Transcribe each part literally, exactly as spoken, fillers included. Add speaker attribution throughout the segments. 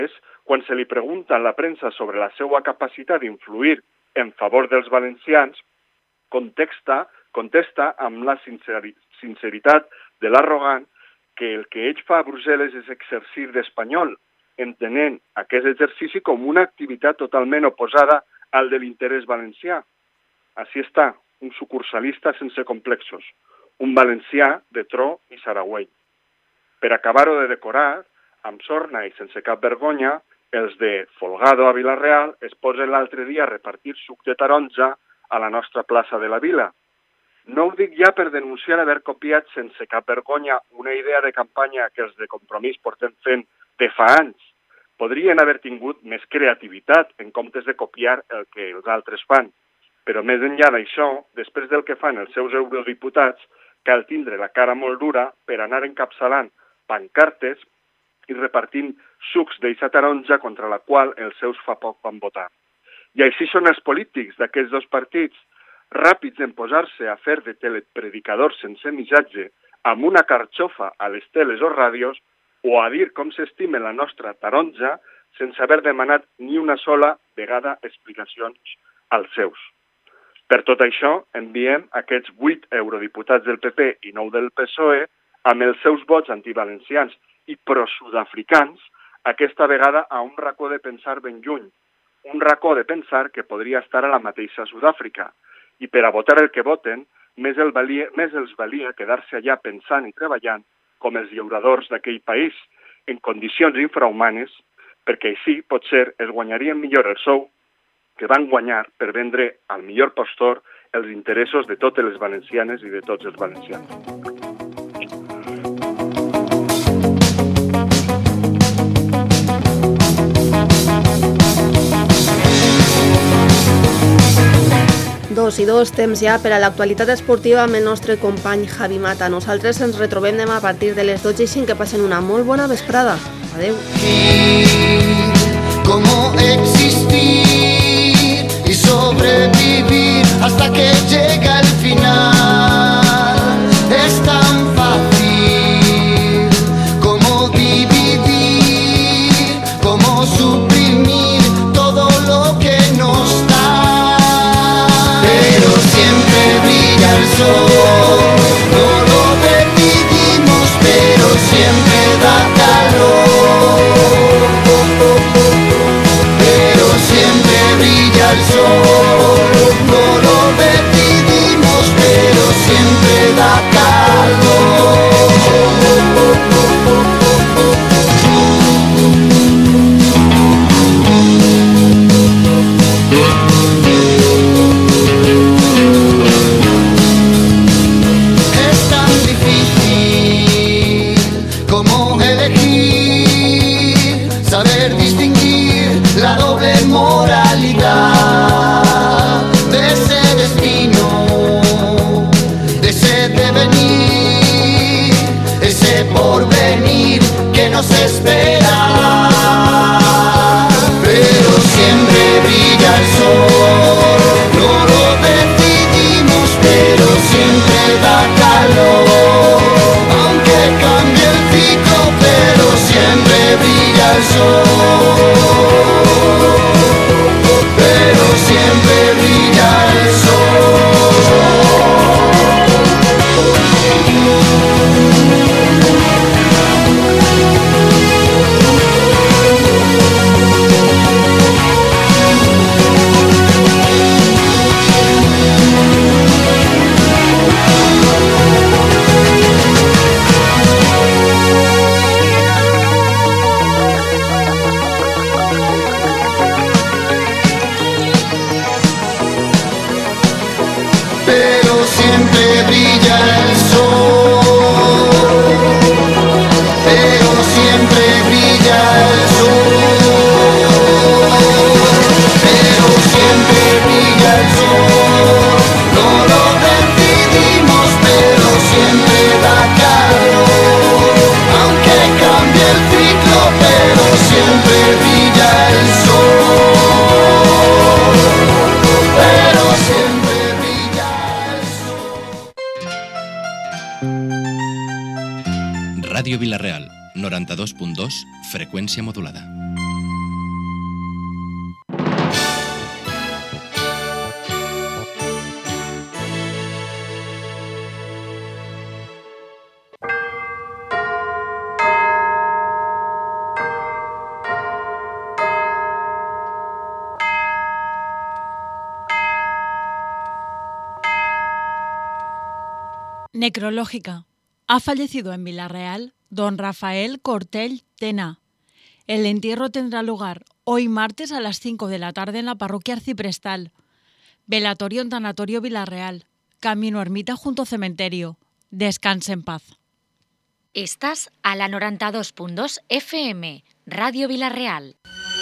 Speaker 1: quan se li pregunta a la premsa sobre la seva capacitat d'influir en favor dels valencians, contesta, contesta amb la sinceri- sinceritat de l'arrogant que el que ell fa a Brussel·les és exercir d'espanyol, entenent aquest exercici com una activitat totalment oposada al de l'interès valencià. Així està, un sucursalista sense complexos, un valencià de tro i saragüell. Per acabar-ho de decorar, amb sorna i sense cap vergonya, els de Folgado a Vila-real es posen l'altre dia a repartir suc de taronja a la nostra plaça de la Vila. No ho dic ja per denunciar haver copiat sense cap vergonya una idea de campanya que els de Compromís portem fent de fa anys. Podrien haver tingut més creativitat en comptes de copiar el que els altres fan. Però més enllà d'això, després del que fan els seus eurodiputats, cal tindre la cara molt dura per anar encapçalant pancartes i repartint sucs d'eixa taronja contra la qual els seus fa poc van votar. I així són els polítics d'aquests dos partits, ràpids en posar-se a fer de telepredicadors sense missatge amb una carxofa a les teles o ràdios o a dir com s'estima la nostra taronja sense haver demanat ni una sola vegada explicacions als seus. Per tot això, enviem aquests vuit eurodiputats del P P i nou del P S O E amb els seus vots antivalencians i pro-sudafricans, aquesta vegada a un racó de pensar ben lluny, un racó de pensar que podria estar a la mateixa Sud-àfrica. I per a votar el que voten, més, el valia, més els valia quedar-se allà pensant i treballant com els llauradors d'aquell país, en condicions infrahumanes, perquè així, potser, es guanyarien millor el sou que van guanyar per vendre al millor postor els interessos de totes les valencianes i de tots els valencians.
Speaker 2: Dos i dos, temps ja per a l'actualitat esportiva amb el nostre company Javi Mata. Nosaltres ens retrobem demà a partir de les dotze i cinc. Que passen una molt bona vesprada. Adeu.
Speaker 3: ¿Cómo existir y sobrevivir hasta que llega el final? Es tan fácil como dividir, como suprimir todo lo que nos da. Pero siempre brilla el sol, no lo decidimos, pero siempre da calor. Pero siempre brilla el sol, no lo decidimos, pero siempre da calor. Es tan difícil como elegir, saber distinguir la doble moralidad de ese destino, de ese devenir, ese porvenir que nos espera. Pero siempre brilla el sol, no lo decidimos, pero siempre da calor. Aunque cambie el ciclo, pero siempre brilla el sol. Pero siempre brilla el sol.
Speaker 4: freqüència modulada.
Speaker 5: Necrológica. Ha fallecido en Villarreal don Rafael Cortell Tena. El entierro tendrá lugar hoy martes a las cinco de la tarde en la parroquia arciprestal. Velatorio en Tanatorio Villarreal. Camino Ermita junto cementerio. Descanse en paz.
Speaker 6: Estás a la noventa y dos punto dos F M, Radio Villarreal.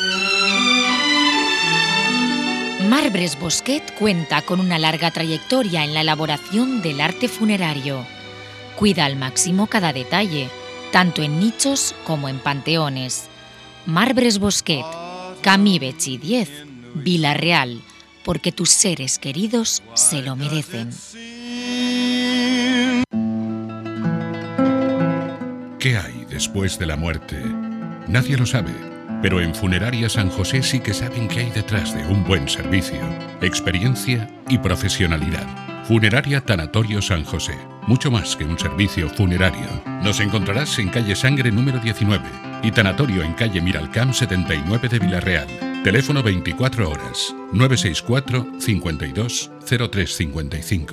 Speaker 6: Marbres Bosquet cuenta con una larga trayectoria en la elaboración del arte funerario. Cuida al máximo cada detalle, tanto en nichos como en panteones. Marbres Bosquet, Camí Betxí diez, Villarreal, porque tus seres queridos se lo merecen.
Speaker 7: ¿Qué hay después de la muerte? Nadie lo sabe. Pero en Funeraria San José sí que saben qué hay detrás de un buen servicio, experiencia y profesionalidad. Funeraria Tanatorio San José, mucho más que un servicio funerario. Nos encontrarás en calle Sangre número diecinueve y Tanatorio en calle Miralcamp setenta y nueve de Villarreal. Teléfono veinticuatro horas, nueve seis cuatro, cincuenta y dos, cero tres cincuenta y cinco.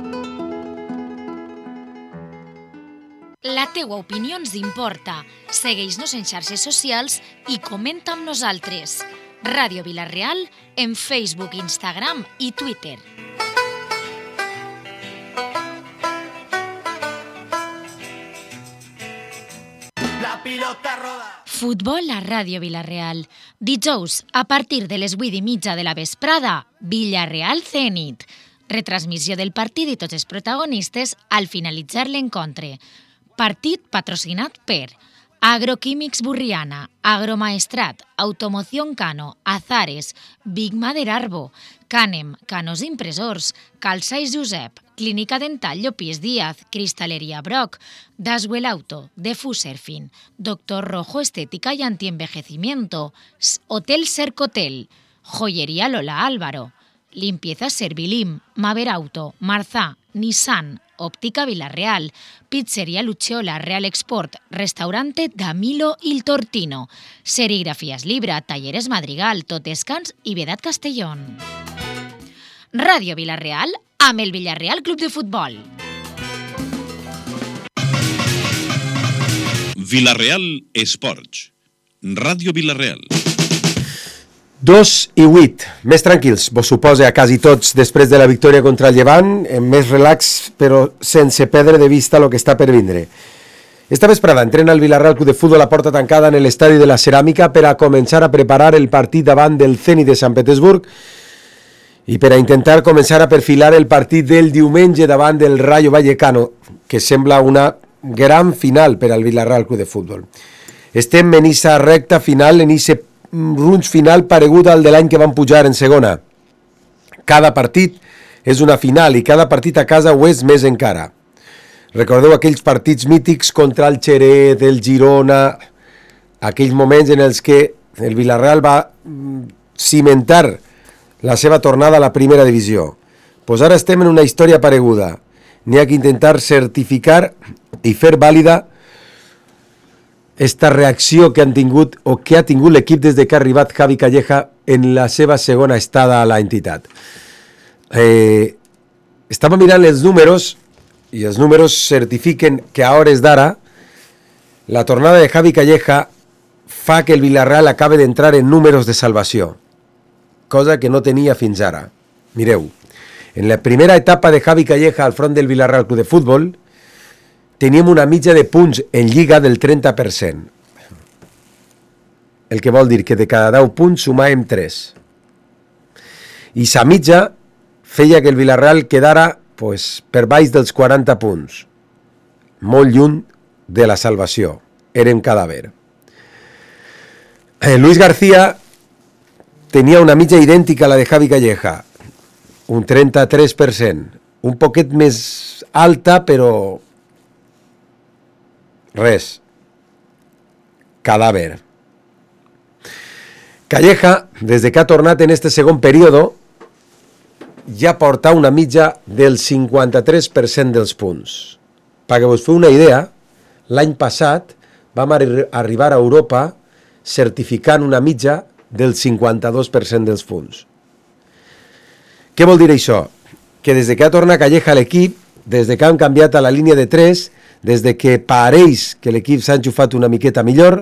Speaker 6: La teua opinió ens importa. Segueix-nos en xarxes socials i comenta amb nosaltres. Ràdio Villarreal en Facebook, Instagram i Twitter.
Speaker 3: La pilota roda.
Speaker 6: Futbol a Ràdio Villarreal. Dijous, a partir de les vuit i mitja de la vesprada, Villarreal Zenit. Retransmissió del partit i tots els protagonistes al finalitzar l'encontre. Partit patrocinat per Agroquímics Burriana, Agromaestrat, Automoción Cano, Azares, Big Mader Arbo, Canem, Canos Impressors, Calçais Josep, Clínica Dental Llopis Díaz, Cristalería Broc, Daswell Auto, Defu Surfing, Doctor Rojo Estética y Antienvejecimiento, Hotel Cercotel, Joyería Lola Álvaro, Limpieza Servilim, Maver Auto, Marzá, Nissan, Óptica Villarreal, Pizzería Lucciola, Real Export, Restaurante Damilo Il Tortino, Serigrafías Libra, Talleres Madrigal, Totescans i Vedat Castellón. Ràdio Villarreal amb el Villarreal Club de Futbol.
Speaker 8: Villarreal Esports. Ràdio Villarreal.
Speaker 9: Dos i vuit, més tranquils, vos suposa a quasi tots després de la victòria contra el Llevant, amb més relax, però sense perdre de vista el que està per vindre. Esta vesprada entrena el Villarreal Club de Futbol a porta tancada en l'estadi de la Ceràmica per a començar a preparar el partit davant del Zenit de Sant Petersburg i per a intentar començar a perfilar el partit del diumenge davant del Rayo Vallecano, que sembla una gran final per al Villarreal Club de Futbol. Estem en esa recta final, en ese runch final paregut al de l'any que van pujar en segona. Cada partit és una final i cada partit a casa ho és més encara. Recordeu aquells partits mítics contra el Xeret, el Girona, aquells moments en els que el Villarreal va cimentar la seva tornada a la primera divisió. Pues ara estem en una història pareguda. N'hi ha que intentar certificar i fer vàlida esta reacció que han tingut o que ha tingut l'equip des de que ha arribat Javi Calleja en la seva segona estada a la entitat. Eh, estava mirant els números i els números certifiquen que a hores d'ara la tornada de Javi Calleja fa que el Villarreal acabe d'entrar en números de salvació, cosa que no tenia fins ara. Mireu, en la primera etapa de Javi Calleja al front del Villarreal Club de Futbol teníem una mitja de punts en Lliga del trenta per cent. El que vol dir que de cada deu punts sumàvem tres. I sa mitja feia que el Villarreal quedara pues, per baix dels quaranta punts. Molt lluny de la salvació. Érem cadàver. Eh, Luis García tenia una mitja idèntica a la de Javi Calleja. Un trenta-tres per cent. Un poquet més alta, però res. Cadàver. Calleja, des de que ha tornat en este segon període, ja porta una mitja del cinquanta-tres per cent dels punts. Perquè vos feu una idea, l'any passat vam arribar a Europa certificant una mitja del cinquanta-dos per cent dels punts. Què vol dir això? Que des de que ha tornat Calleja a l'equip, des de que han canviat a la línia de tres, des de que pareix que l'equip s'ha enxufat una miqueta millor,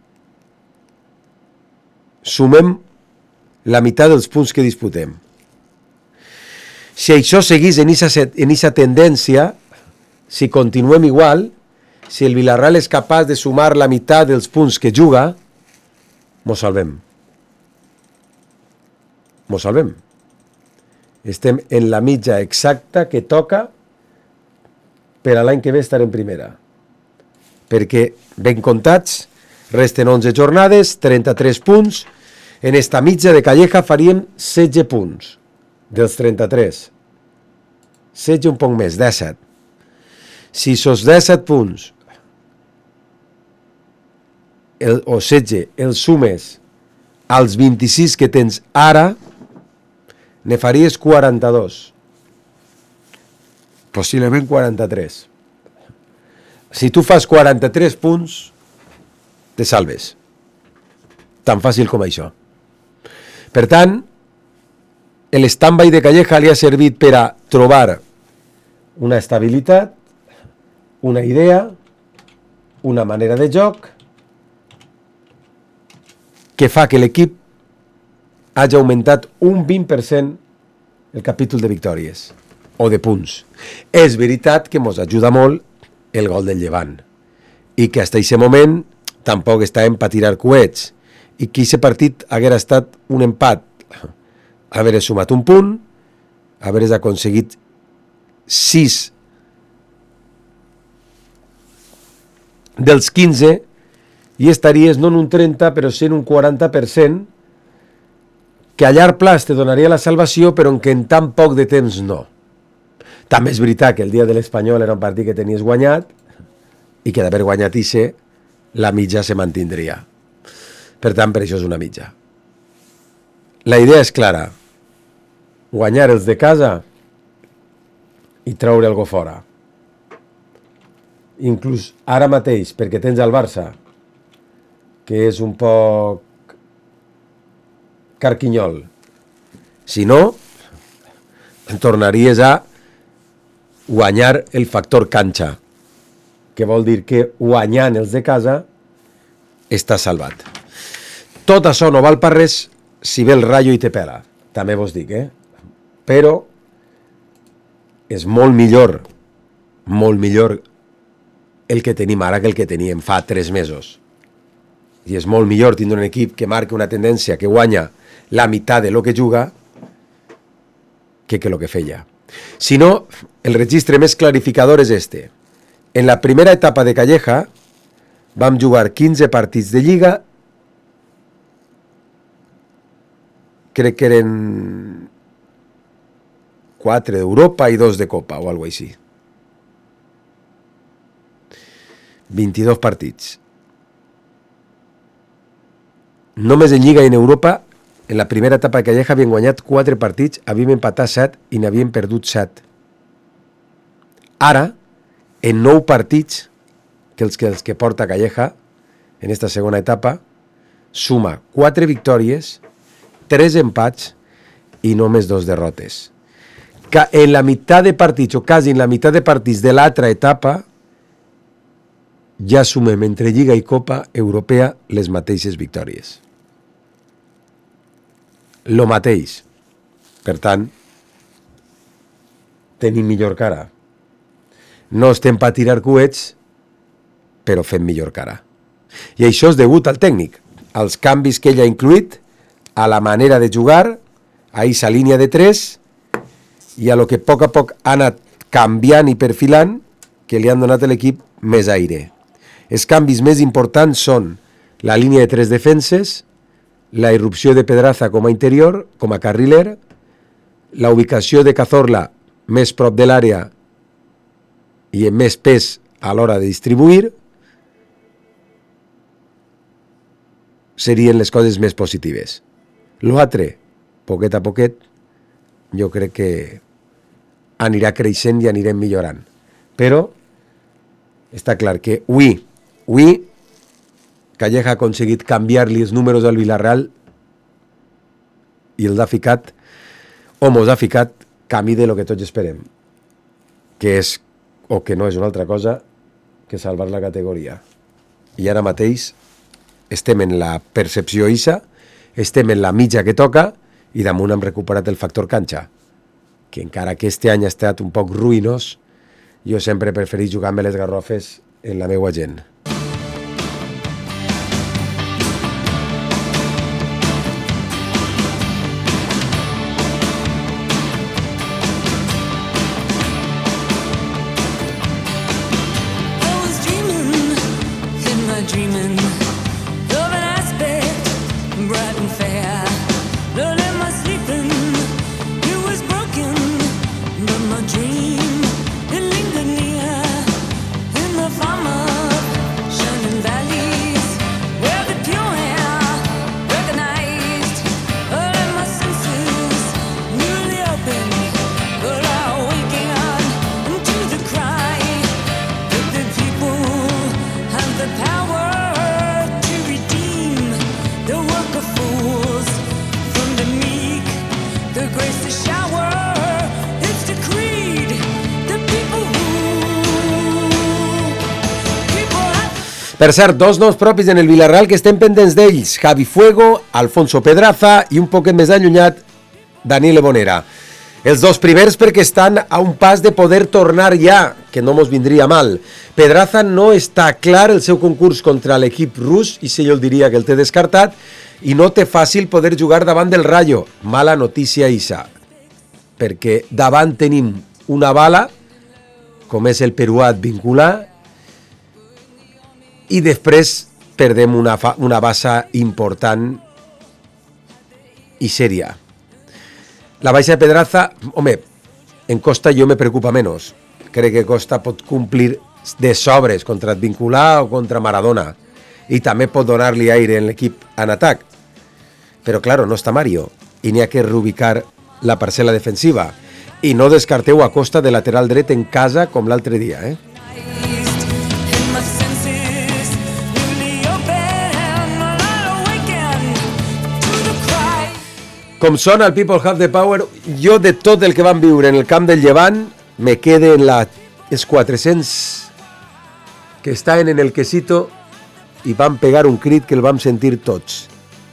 Speaker 9: sumem la meitat dels punts que disputem. Si això seguís en aquesta tendència, si continuem igual, si el Villarreal és capaç de sumar la meitat dels punts que juga, mos salvem. Mos salvem. Estem en la mitja exacta que toca per a l'any que ve estar en primera. Perquè, ben comptats, resten onze jornades, trenta-tres punts. En esta mitja de Calleja faríem setze punts dels trenta-tres. setze un poc més, disset. Si sos disset punts el, o setze els sumes als vint-i-sis que tens ara, ne faries quaranta-dos. Possiblement quaranta-tres. Si tu fas quaranta-tres punts, te salves. Tan fàcil com això. Per tant, l'stand-by de Calleja li ha servit per a trobar una estabilitat, una idea, una manera de joc que fa que l'equip hagi augmentat un vint per cent el capítol de victòries o de punts. És veritat que ens ajuda molt el gol del Llevant i que fins a aquest moment tampoc estàvem per tirar coets i que aquest partit haguera estat un empat, haver sumat un punt, haver aconseguit sis dels quinze i estaries no en un trenta però sí en un quaranta per cent que a llarg plaç te donaria la salvació però en què en tan poc de temps no. També és veritat que el dia de l'Espanyol era un partit que tenies guanyat i que d'haver guanyat ixe la mitja se mantindria. Per tant, per això és una mitja. La idea és clara. Guanyar els de casa i treure algo fora. Inclús ara mateix, perquè tens el Barça, que és un poc carquinyol. Si no, tornaries a guanyar el factor canxa, que vol dir que guanyant els de casa està salvat. Tot això no val per res si ve el Rayo i te pela. També vos dic, eh? Però és molt millor, molt millor el que tenim ara que el que teníem fa tres mesos. I és molt millor tindre un equip que marca una tendència que guanya la meitat de lo que juga que que lo que feia. Si no, el registre més clarificador és este. En la primera etapa de Calleja vam jugar quinze partits de Lliga, crec que eren quatre d'Europa i dos de Copa o alguna cosa així. vint-i-dos partits. Només en Lliga i en Europa, en la primera etapa de Calleja havien guanyat quatre partits, havíem empatat set i n'havien perdut set. Ara, en nou partits, que els que, els que porta Calleja, en esta segona etapa, suma quatre victòries, tres empats i només dos derrotes. Que en la meitat de partits, o quasi en la meitat de partits de l'altra etapa, ja sumem entre Lliga i Copa Europea les mateixes victòries. Lo mateix. Per tant, tenim millor cara. No estem per tirar coets, però fem millor cara. I això és degut al tècnic, als canvis que ell ha incluït, a la manera de jugar, a aquesta línia de tres, i a lo que a poc a poc ha anat canviant i perfilant, que li han donat a l'equip més aire. Els canvis més importants són la línia de tres defenses, la irrupció de Pedraza com a interior, com a carriler, la ubicació de Cazorla més prop de l'àrea i amb més pes a l'hora de distribuir, serien les coses més positives. L'altre, poquet a poquet, jo crec que anirà creixent i anirem millorant. Però està clar que avui, avui Calleja ha aconseguit canviar-li els números al Villarreal i el ha ficat, o mos ha ficat, camí de lo que tots esperem, que és, o que no és una altra cosa, que salvar la categoria. I ara mateix estem en la percepció isa, estem en la mitja que toca, i damunt hem recuperat el factor canxa, que encara que este any ha estat un poc ruïnós, jo sempre he preferit jugar amb les garrofes en la meua gent. Per cert, dos noms propis en el Villarreal que estem pendents d'ells, Javi Fuego, Alfonso Pedraza i un poquet més allunyat, Daniel Bonera. Els dos primers perquè estan a un pas de poder tornar ja, que no mos vindria mal. Pedraza no està clar el seu concurs contra l'equip rus, i si jo el diria que el té descartat, i no té fàcil poder jugar davant del Rayo. Mala notícia, Isa, perquè davant tenim una bala, com és el peruà Advinculà, i després perdem una, fa, una bassa important i sèria. La baixa de Pedraza, home, en Costa jo me preocupa menys. Crec que Costa pot complir de sobres contra Advinculà o contra Maradona, i també pot donar-li aire en l'equip en atac. Però, claro, no està Mario, i n'hi ha que reubicar la parcel·la defensiva. I no descarteu a Costa de lateral dret en casa com l'altre dia, eh? Com sona el People Have the Power, jo de tot el que vam viure en el camp del Llevant me quede en la, els quatre-cents que estaven en el quesito i van pegar un crit que el vam sentir tots.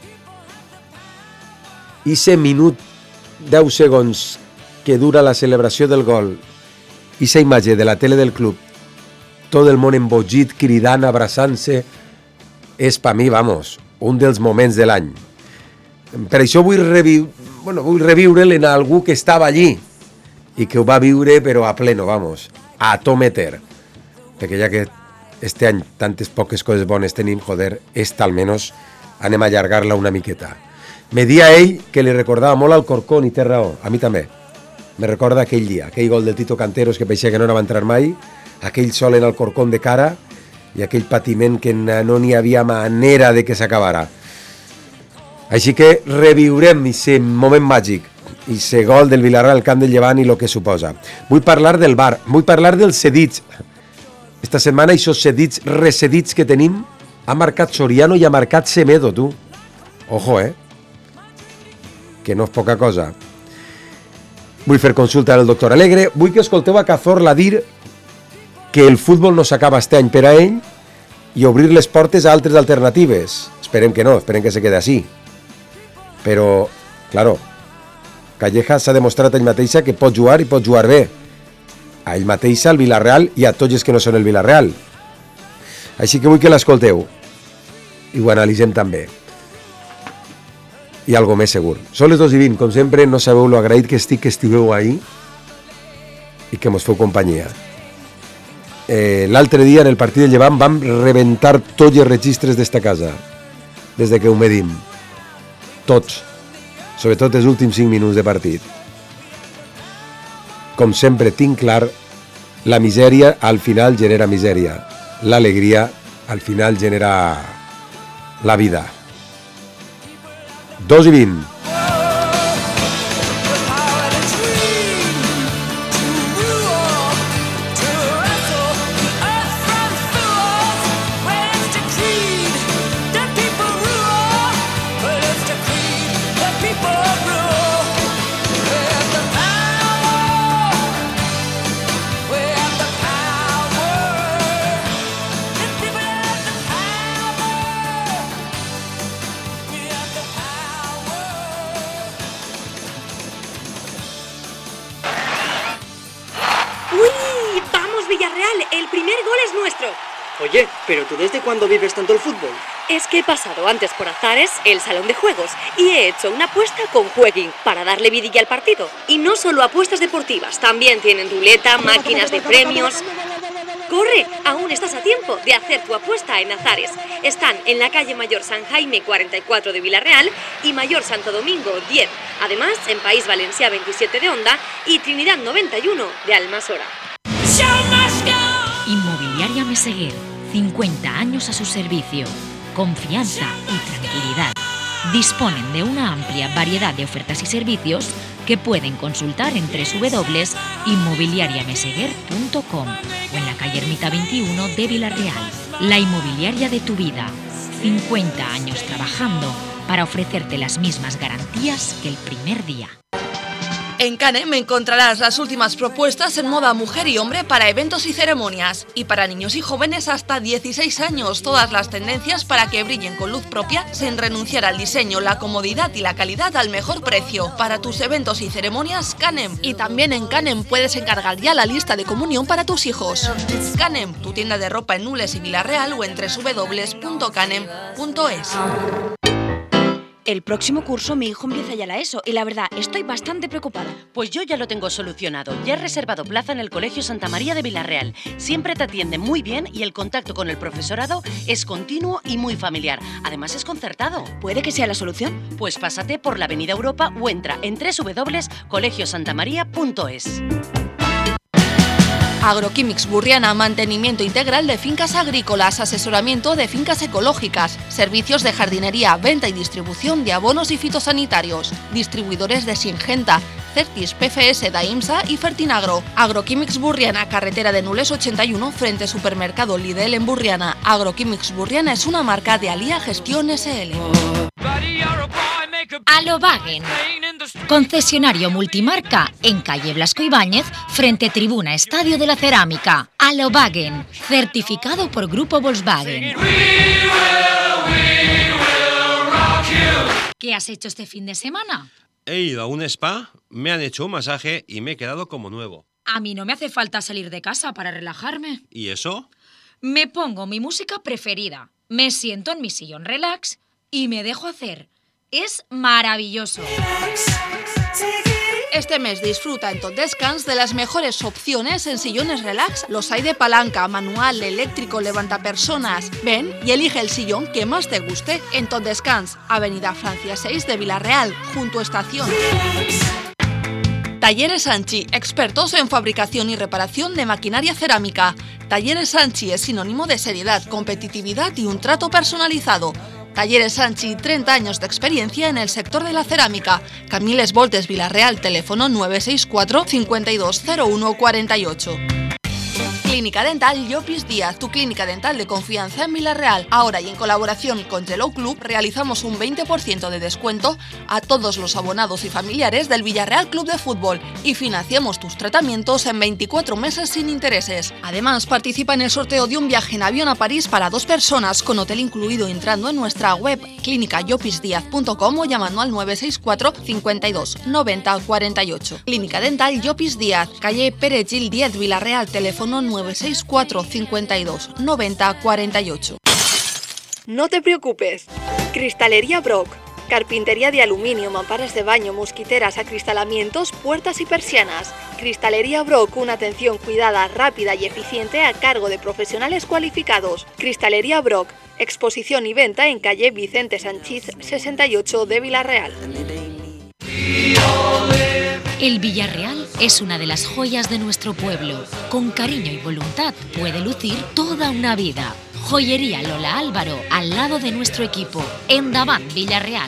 Speaker 9: Ixe minut, deu segons que dura la celebració del gol, ixa imatge de la tele del club, tot el món embogit, cridant, abraçant-se, és per mi, vamos, un dels moments de l'any. Per això vull, reviu... bueno, vull reviure'l en algú que estava allí i que ho va viure però a pleno, vamos, a tometer. Perquè ja que este any tantes poques coses bones tenim, joder, esta almenys anem a allargar-la una miqueta. Me dia ell que li recordava molt al Corcón, i té raó, a mi també. Me recorda aquell dia, aquell gol del Tito Canteros que paeixia que no va entrar mai, aquell sol en el Corcón de cara i aquell patiment que no n'hi havia manera de que s'acabara. Així que reviurem aquest moment màgic, aquest gol del Villarreal al camp del Llevant i el que suposa. Vull parlar del V A R, vull parlar dels cedits. Esta setmana, aquests cedits recedits que tenim, ha marcat Soriano i ha marcat Semedo, tu. Ojo, eh? Que no és poca cosa. Vull fer consulta al doctor Alegre. Vull que escolteu a Cazorla dir que el futbol no s'acaba este any per a ell i obrir les portes a altres alternatives. Esperem que no, esperem que se quede així. Però, claro, Calleja s'ha demostrat a ell mateixa que pot jugar i pot jugar bé. A ell mateixa, al Villarreal i a tots els que no són el Villarreal. Així que vull que l'escolteu i ho analitzem també. I algo més segur. Són les dos i vint, com sempre, no sabeu lo agraït que estic que estigueu ahí i que mos feu companyia. Eh, l'altre dia, en el partit del Llevant, vam rebentar tots els registres d'esta casa, des de que ho medim. Tots, sobretot els últims cinc minuts de partit. Com sempre tinc clar, la misèria al final genera misèria, l'alegria al final genera la vida. dos i vint.
Speaker 4: El primer gol es nuestro.
Speaker 10: Oye, ¿pero tú desde cuándo vives tanto el fútbol?
Speaker 4: Es que he pasado antes por Azares, el salón de juegos, y he hecho una apuesta con Jueguin para darle vidilla al partido. Y no solo apuestas deportivas, también tienen ruleta, máquinas de premios. ¡Corre! Aún estás a tiempo de hacer tu apuesta en Azares. Están en la calle Mayor San Jaime cuarenta y cuatro de Villarreal y Mayor Santo Domingo diez. Además, en País Valencià veintisiete de Onda y Trinidad noventa y uno de Almasora.
Speaker 6: Inmobiliaria Meseguer, cincuenta años a su servicio. Confianza y tranquilidad. Disponen de una amplia variedad de ofertas y servicios que pueden consultar en doble u doble u doble u punto inmobiliaria meseguer punto com o en la calle Ermita veintiuno de Villarreal. La inmobiliaria de tu vida. cincuenta años trabajando para ofrecerte las mismas garantías que el primer día.
Speaker 11: En Canem encontrarás las últimas propuestas en moda mujer y hombre para eventos y ceremonias. Y para niños y jóvenes hasta dieciséis años, todas las tendencias para que brillen con luz propia sin renunciar al diseño, la comodidad y la calidad al mejor precio. Para tus eventos y ceremonias, Canem. Y también en Canem puedes encargar ya la lista de comunión para tus hijos. Canem, tu tienda de ropa en Nules y Villarreal o en doble u doble u doble u punto canem punto es.
Speaker 4: El próximo curso mi hijo empieza ya la ESO y la verdad estoy bastante preocupada.
Speaker 12: Pues yo ya lo tengo solucionado. Ya he reservado plaza en el Colegio Santa María de Villarreal. Siempre te atiende muy bien y el contacto con el profesorado es continuo y muy familiar. Además es concertado.
Speaker 4: ¿Puede que sea la solución?
Speaker 12: Pues pásate por la Avenida Europa o entra en doble u doble u doble u punto colegio santa maría punto es.
Speaker 11: Agroquímics Burriana, mantenimiento integral de fincas agrícolas, asesoramiento de fincas ecológicas, servicios de jardinería, venta y distribución de abonos y fitosanitarios, distribuidores de Singenta, Certis, P F S, Daimsa y Fertinagro. Agroquímics Burriana, carretera de Nules ochenta y uno, frente Supermercado Lidl en Burriana. Agroquímics Burriana es una marca de Alía Gestión S L.
Speaker 6: Alobagen, concesionario multimarca en calle Blasco Ibáñez, frente Tribuna Estadio de la Cerámica. Alobagen, certificado por Grupo Volkswagen. ¿Qué has hecho este fin de semana?
Speaker 13: He ido a un spa, me han hecho un masaje y me he quedado como nuevo.
Speaker 6: A mí no me hace falta salir de casa para relajarme.
Speaker 13: ¿Y eso?
Speaker 6: Me pongo mi música preferida, me siento en mi sillón relax y me dejo hacer. Es maravilloso.
Speaker 11: Este mes disfruta en Tot Descans de las mejores opciones en sillones relax. Los hay de palanca, manual, eléctrico, levantapersonas. Ven y elige el sillón que más te guste en Tot Descans, Avenida Francia seis de Villarreal, junto a Estación. Talleres Sanchi, expertos en fabricación y reparación de maquinaria cerámica. Talleres Sanchi es sinónimo de seriedad, competitividad y un trato personalizado. Talleres Sanchi, treinta años de experiencia en el sector de la cerámica. Camiles Voltes, Villarreal, teléfono nueve seis cuatro, cinco dos cero uno cuatro ocho. Clínica Dental Llopis Díaz, tu clínica dental de confianza en Villarreal. Ahora y en colaboración con Yellow Club realizamos un veinte por ciento de descuento a todos los abonados y familiares del Villarreal Club de Fútbol y financiamos tus tratamientos en veinticuatro meses sin intereses. Además, participa en el sorteo de un viaje en avión a París para dos personas con hotel incluido entrando en nuestra web clínica llopis díaz punto com o llamando al nueve seis cuatro, cinco dos, noventa, cuarenta y ocho. Clínica Dental Llopis Díaz, calle Pere Gil diez, Villarreal, teléfono nueve seis cuatro, cinco dos, noventa, cuarenta y ocho.
Speaker 4: No te preocupes. Cristalería Brock. Carpintería de aluminio, mamparas de baño, mosquiteras, acristalamientos, puertas y persianas. Cristalería Brock, una atención cuidada, rápida y eficiente a cargo de profesionales cualificados. Cristalería Brock, exposición y venta en calle Vicente Sanchís sesenta y ocho de Villarreal.
Speaker 6: El Villarreal es una de las joyas de nuestro pueblo. Con cariño y voluntad puede lucir toda una vida. Joyería Lola Álvaro, al lado de nuestro equipo. Endavant Villarreal.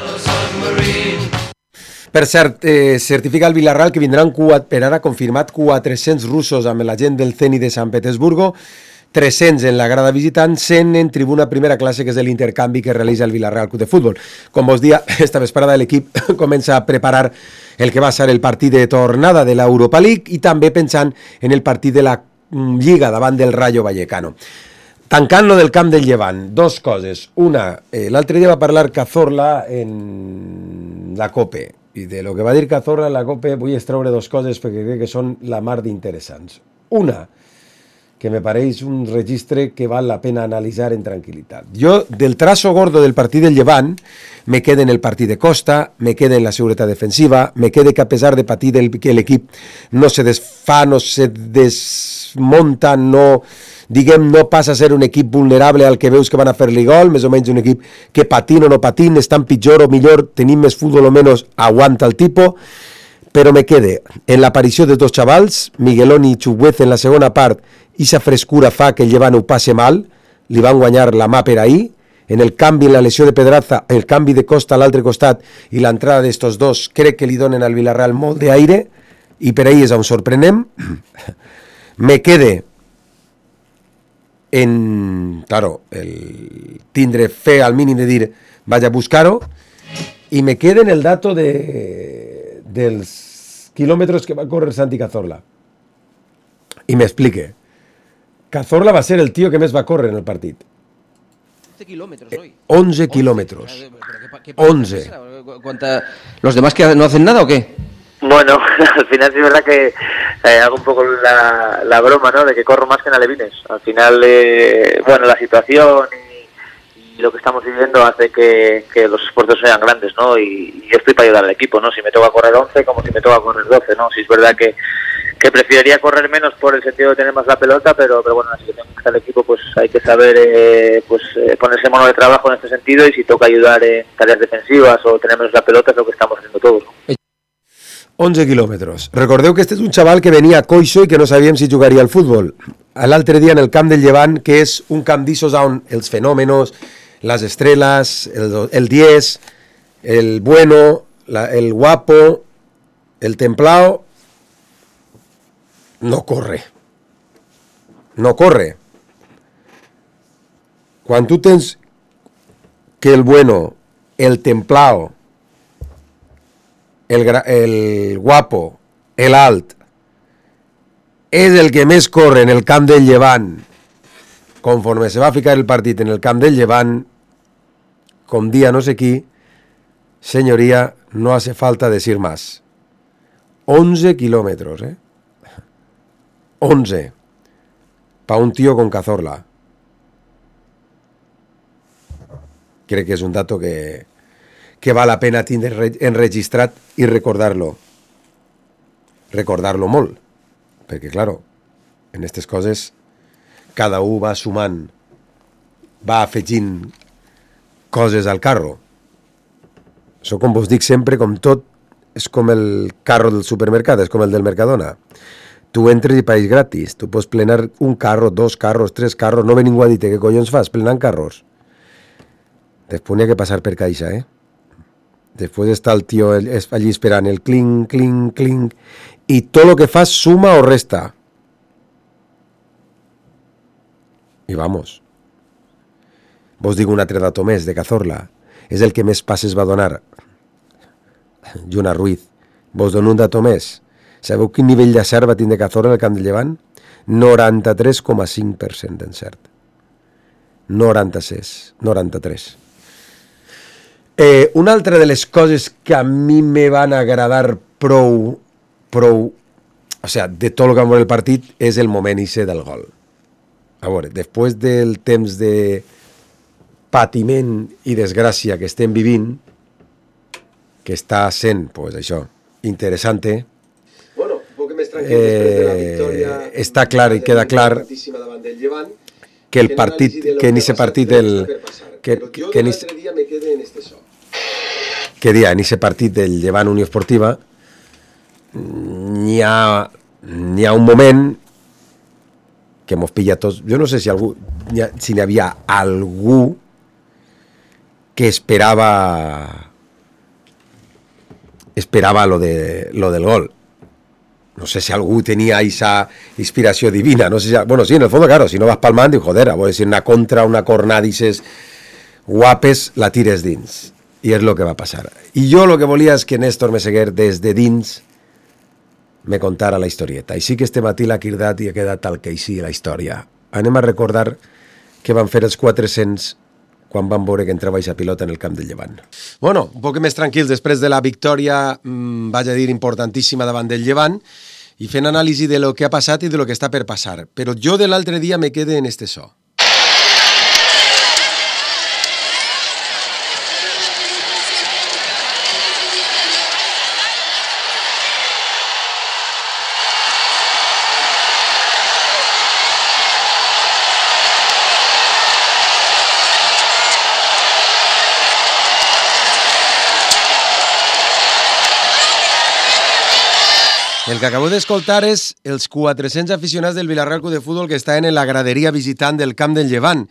Speaker 9: Per cert, eh, certifica el Villarreal que vindran, per ara confirmat, quatre-cents russos amb la gent del Zenit de Sant Petersburgo, tres-cents en la grada visitant, cent en tribuna primera classe, que és l'intercanvi que realitza el Villarreal Club de Futbol. Com vos dia, esta vesprada l'equip comença a preparar el que va ser el partit de tornada de l'Europa League i també pensant en el partit de la Lliga davant del Rayo Vallecano. Tancant lo del camp del Llevant, dos coses. Una, eh, l'altre dia va parlar Cazorla en la COPE, i de lo que va dir Cazorla en la COPE vull extraure dos coses perquè crec que són la mar d'interessants. Una, que me pareix un registre que val la pena analitzar en tranquil·litat. Jo, del traço gordo del partit del Llevant, me queda en el partit de Costa, me queda en la seguretat defensiva, me queda que a pesar de patir el, que l'equip no se desfà, no se desmunta, no, diguem, no passa a ser un equip vulnerable al que veus que van a fer-li gol, més o menys un equip que patint o no patint, estan pitjor o millor, tenim més futbol o menys, aguanta el tipus, però me quede en l'aparició de dos xavals, Miguelón i Chuguez en la segona part, i sa frescura fa que el Llevant ho passe mal, li van guanyar la mà per ahir, en el canvi, en la lesió de Pedraza, el canvi de Costa a l'altre costat i l'entrada d'estos dos, crec que li donen al Villarreal molt d'aire, i per ahir és on sorprenem. Me quede en, claro, el tindre fe al mínim de dir vaig a buscar-ho, i me quede en el dato de, dels quilòmetres que va córrer Santi Cazorla. I m'explique. Cazorla va ser el tío que més va córrer en el partit.
Speaker 14: once kilómetros hoy.
Speaker 9: once kilómetros. once.
Speaker 14: ¿Los demás que no hacen nada o qué?
Speaker 15: Bueno, al final sí es verdad que eh, hago un poco la, la broma, ¿no? De que corro más que en alevines. Al final, eh, bueno, la situación y, y lo que estamos viviendo hace que, que los esfuerzos sean grandes, ¿no? Y, y yo estoy para ayudar al equipo, ¿no? Si me toca correr once, como si me toca correr doce, ¿no? Si es verdad que que preferiría correr menos por el sentido de tener más la pelota, pero, pero bueno, así que tengo que estar el equipo, pues hay que saber eh, pues eh, ponerse mono de trabajo en este sentido, y si toca ayudar en tareas defensivas o tener menos la pelota es lo que estamos haciendo todos, ¿no?
Speaker 9: once quilòmetres. Recordeu que este és un xaval que venia coixo i que no sabíem si jugaria al futbol. L'altre dia en el camp del Llevant, que és un camp d'issos on els fenòmenos, les estrelles, el, el diez, el bueno, la, el guapo, el templao, no corre. No corre. Quan tu tens que el bueno, el templao, el, el guapo, el alt, és el que més corre en el camp del Llevant, conforme se va ficar el partit en el camp del Llevant, com dia no sé qui, senyoria, no hace falta decir más. once kilómetros, eh? once. Pa un tío con Cazorla. Crec que és un dato que, que val la pena tindre enregistrat i recordar-lo. Recordar-lo molt. Perquè, claro, en aquestes coses cada un va sumant, va afegint coses al carro. Això, com vos dic sempre, com tot, és com el carro del supermercat, és com el del Mercadona. Tu entres i país gratis, tu pots plenar un carro, dos carros, tres carros, no ve ningú a dir què collons fas plenant carros. Després n'hi ha que passar per caixa, eh? Després està el tio allí esperant el clink, clink, clink, i tot el que fas suma o resta. I vamos. Vos dic un altre dato més de Cazorla. És el que més passes va donar. Juna Ruiz. Vos dono un dato més. Sabeu quin nivell d'encert va tindre Cazorla en el camp del Llevant? noranta-tres coma cinc per cent d'encert. noranta-sis, noranta-tres. Eh, una altra de les coses que a mi me van agradar prou, prou, o sea, de tot el que va el partit, és el moment ese del gol. A veure, després del temps de patiment i desgràcia que estem vivint, que està sent, pues això, interessante, bueno, un poc més tranquil eh, després de la victòria, està clar i queda clar que el partit, que en ese partit el, que, que, que, en ese, que dia, en ese partit del Llevant Unió Esportiva n'hi ha, n'hi ha un moment que mos pilla tots. Jo no sé si algú, si n'hi havia algú que esperava esperava lo, de, lo del gol. No sé si algú tenia esa inspiració divina, no sé si, bueno, sí, en el fondo, claro, si no vas palmant, dius, joder, voy a decir una contra, una cornada, dices, guapes, la tires dins. I és el que va passar. I jo el que volia és que Néstor Meseguer, des de dins, me contara la historieta. I sí que este matí l'ha cridat i ha quedat tal que així la història. Anem a recordar què van fer els quatre-cents quan van veure que entrava aquesta pilota en el camp del Llevant. Bueno, un poc més tranquils després de la victòria, mmm, vaig a dir, importantíssima davant del Llevant, i fent anàlisi de lo que ha passat i de lo que està per passar. Però jo de l'altre dia me quede en este so. El que acabo d'escoltar és els quatre-cents aficionats del Villarreal Club de Futbol que estan en la graderia visitant del camp del Llevant.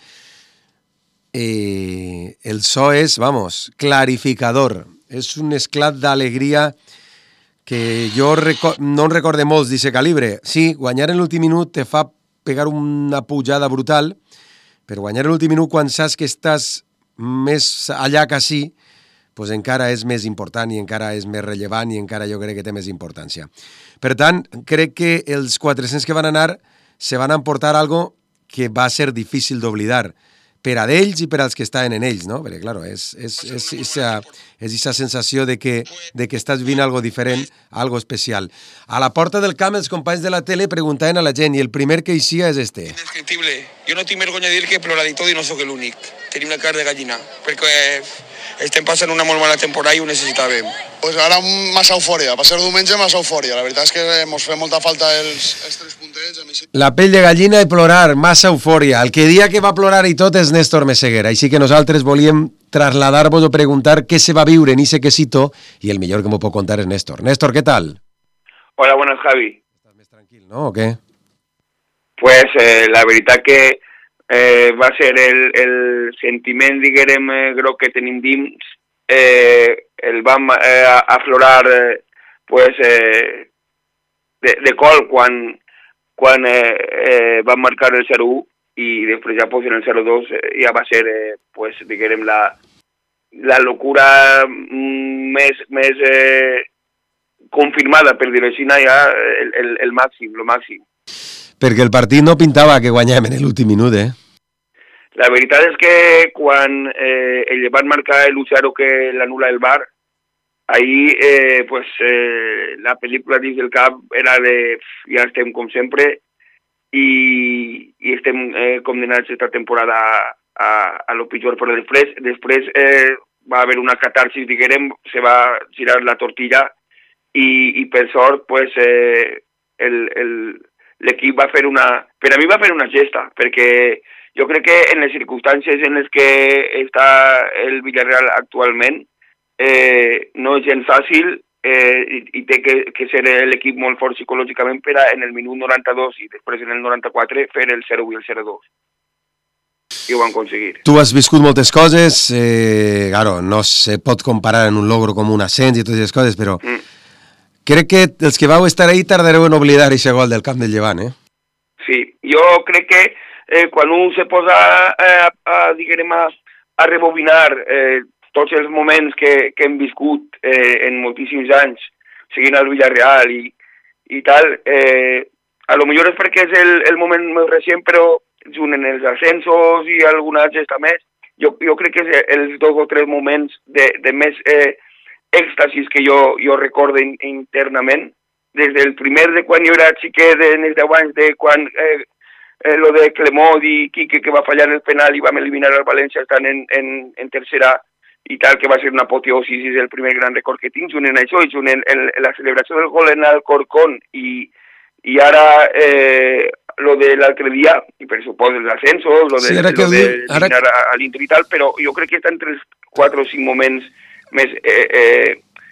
Speaker 9: Eh, el so és, vamos, clarificador. És un esclat d'alegria que jo reco- no en recorde molts d'aquest calibre. Sí, guanyar en l'últim minut te fa pegar una pujada brutal, però guanyar en l'últim minut quan saps que estàs més allà que sí, pues encara és més important i encara és més rellevant i encara jo crec que té més importància. Per tant, crec que els quatre-cents que van anar se van emportar algo que va ser difícil d'oblidar per a d'ells i per als que estaven en ells, no? Perquè, clar, és, és, és, és, és esa sensació de que, de que estàs vivint algo diferent, algo especial. A la porta del camp, els companys de la tele preguntaven a la gent i el primer que eixia és este.
Speaker 16: Indescriptible. Jo no tinc vergonya de dir que he plorat i tot i no sóc l'únic. Tenim la cara de gallina, perquè estem passant una molt mala temporada i ho necessitàvem.
Speaker 17: Pues ara massa eufòria, per ser diumenge massa eufòria. La veritat és que ens fa molta falta els, els tres puntets.
Speaker 9: La pell de gallina i plorar, massa eufòria. El que dia que va plorar i tot és Néstor Meseguer. Així que nosaltres volíem trasladar-vos o preguntar què se va viure en ese quesito i el millor que m'ho pot contar és Néstor. Néstor, ¿qué tal?
Speaker 18: Hola, buenas, Javi.
Speaker 9: Estàs més tranquil, no? O què?
Speaker 18: Pues eh, la veritat que eh, va ser el, el sentiment, diguem, eh, groc que tenim dins, eh, el vam eh, aflorar eh, pues, eh, de, de col quan, quan eh, eh, van marcar el zero u i després ja pues, en el zero dos eh, ja va ser eh, pues, diguem, la, la locura més, més eh, confirmada, per dir-ho així, ja el, el, el màxim, el màxim.
Speaker 9: Perquè el partit no pintava que guanyem en l'últim minut, eh?
Speaker 18: La veritat és que quan eh, el Llevant marcar el u zero que l'anul·la el V A R, ahí eh, pues, eh, la pel·lícula dins del cap era de ja estem com sempre i, i estem eh, condemnats aquesta temporada a, a, a lo pitjor, però després, després eh, va haver una catarsis, diguem, se va girar la tortilla i, i per sort pues, eh, el, el, l'equip va fer una... Per a mi va fer una gesta, perquè jo crec que en les circumstàncies en les que està el Villarreal actualment eh, no és gens fàcil eh, i, i té que, que ser l'equip molt fort psicològicament per a en el minut noranta-dos i després en el noranta-quatre fer el zero u i el zero dos. I ho van aconseguir.
Speaker 9: Tu has viscut moltes coses, eh, claro, no se pot comparar en un logro com un ascens i totes aquestes coses, però mm. crec que els que vau estar ahí tardareu en oblidar aquest gol del camp del Llevant, eh?
Speaker 18: Sí, jo crec que eh, quan un se posa eh, a, a, diguem, a, a rebobinar eh, tots els moments que, que hem viscut eh, en moltíssims anys seguint al Villarreal i, i tal, eh, a lo millor és perquè és el, el moment més recent, però junt en els ascensos i alguna gesta més, jo, jo crec que és els dos o tres moments de, de més eh, èxtasis que jo, jo recordo in, internament, des del primer de quan jo era xiquet, en els deu anys, de quan eh, eh, lo de Clemot i Quique, que va fallar el penal i vam eliminar el València estant en, en, en tercera i tal, que va ser una apoteosis, és el primer gran record que tinc, junt en això, i junt en, en, en la celebració del gol en Alcorcón, i, i ara eh, lo de l'altre dia, i per suposo els ascensos, lo de, sí, lo de eliminar ara... a l'Inter i tal, però jo crec que està entre els quatre o cinc moments més eh, eh,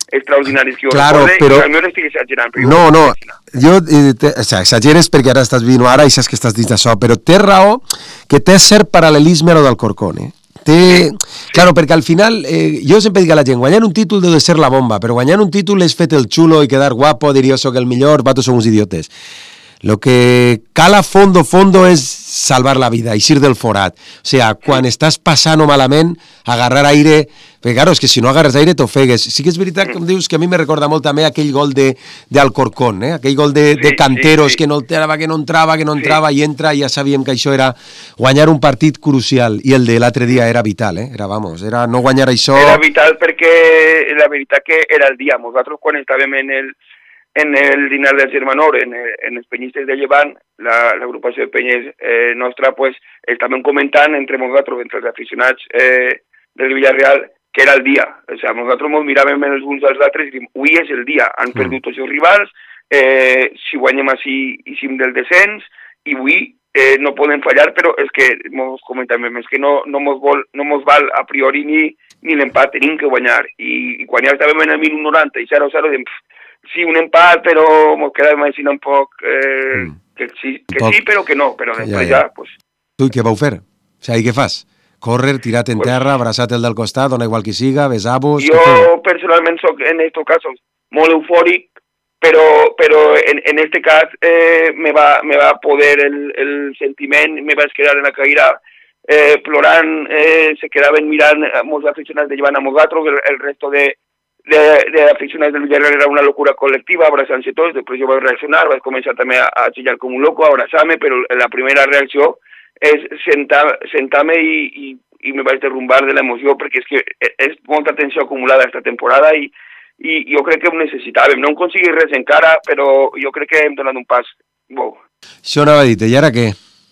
Speaker 18: extraordinaris que jo
Speaker 9: claro,
Speaker 18: recorde,
Speaker 9: però...
Speaker 18: i potser estic exagerant. Però
Speaker 9: no,
Speaker 18: jo
Speaker 9: no, jo, eh, te, o sea, exageres perquè ara estàs vivint ara i saps que estàs dins d'això, però té raó que té cert paral·lelisme a lo d'Alcorcón, eh? Té... Sí, sí. Claro, perquè al final, eh, jo sempre dic a la gent, guanyar un títol deu de ser la bomba, però guanyar un títol és fet el xulo i quedar guapo, dir jo soc el millor, vatos som uns idiotes. Lo que cal a fondo, fondo és salvar la vida, eixir del forat. O sea, quan estàs passant malament, agarrar aire, perquè claro, és que si no agarres aire t'ofegues. Sí que és veritat, com dius, que a mi me recorda molt també aquell gol de, de Alcorcón, eh? Aquell gol de, sí, de Canteros, sí, sí. que no entrava, que no entrava, que no entrava, sí. i entra, i ja sabíem que això era guanyar un partit crucial, i el de l'altre dia era vital, eh? Era, vamos, era no guanyar això...
Speaker 18: Era vital perquè la veritat que era el dia. Nosaltres quan estàvem en el en el dinar del Germanor, en, en els penyistes de Llevant, la, l'agrupació de penyes eh, nostra, pues, estàvem comentant entre nosaltres, entre els aficionats eh, del Villarreal, que era el dia. O sigui, nosaltres ens miràvem els uns als altres i diem, avui és el dia, han perdut tots els rivals, eh, si guanyem així eixim del descens, i avui eh, no podem fallar, però és que, ens comentàvem, és que no, no, mos vol, no mos val a priori ni, ni l'empat, tenim que guanyar. I, i quan ja estàvem en el minut noranta i zero a zero, diem, sí, un empat, però ens quedàvem així un poc, eh, mm. que, sí, que poc. sí, però que no, però després ja, ja, ja pues...
Speaker 9: Tu què vau fer? O sigui, què fas? Córrer, tirat en pues, terra, abraçat el del costat, dona igual qui siga, besar-vos...
Speaker 18: Jo personalment soc, en estos casos, molt eufòric, però, però en, en este cas eh, me, va, me va poder el, el sentiment, me vaig quedar en la caïra eh, plorant, eh, se quedaven mirant molts aficionats de Llevant a nosaltres, el, el resto de de, de aficionats del Villarreal era una locura col·lectiva, abraçant-se tots, després jo vaig reaccionar, vaig començar també a, a xillar com un loco, a abraçar-me, però la primera reacció és sentar, sentar-me i, i, i me vaig derrumbar de l'emoció, perquè és que és molta tensió acumulada aquesta temporada i, i jo crec que ho necessitàvem. No hem aconseguit res encara, però jo crec que hem donat un pas. Wow.
Speaker 9: Això anava a dir, i ara què?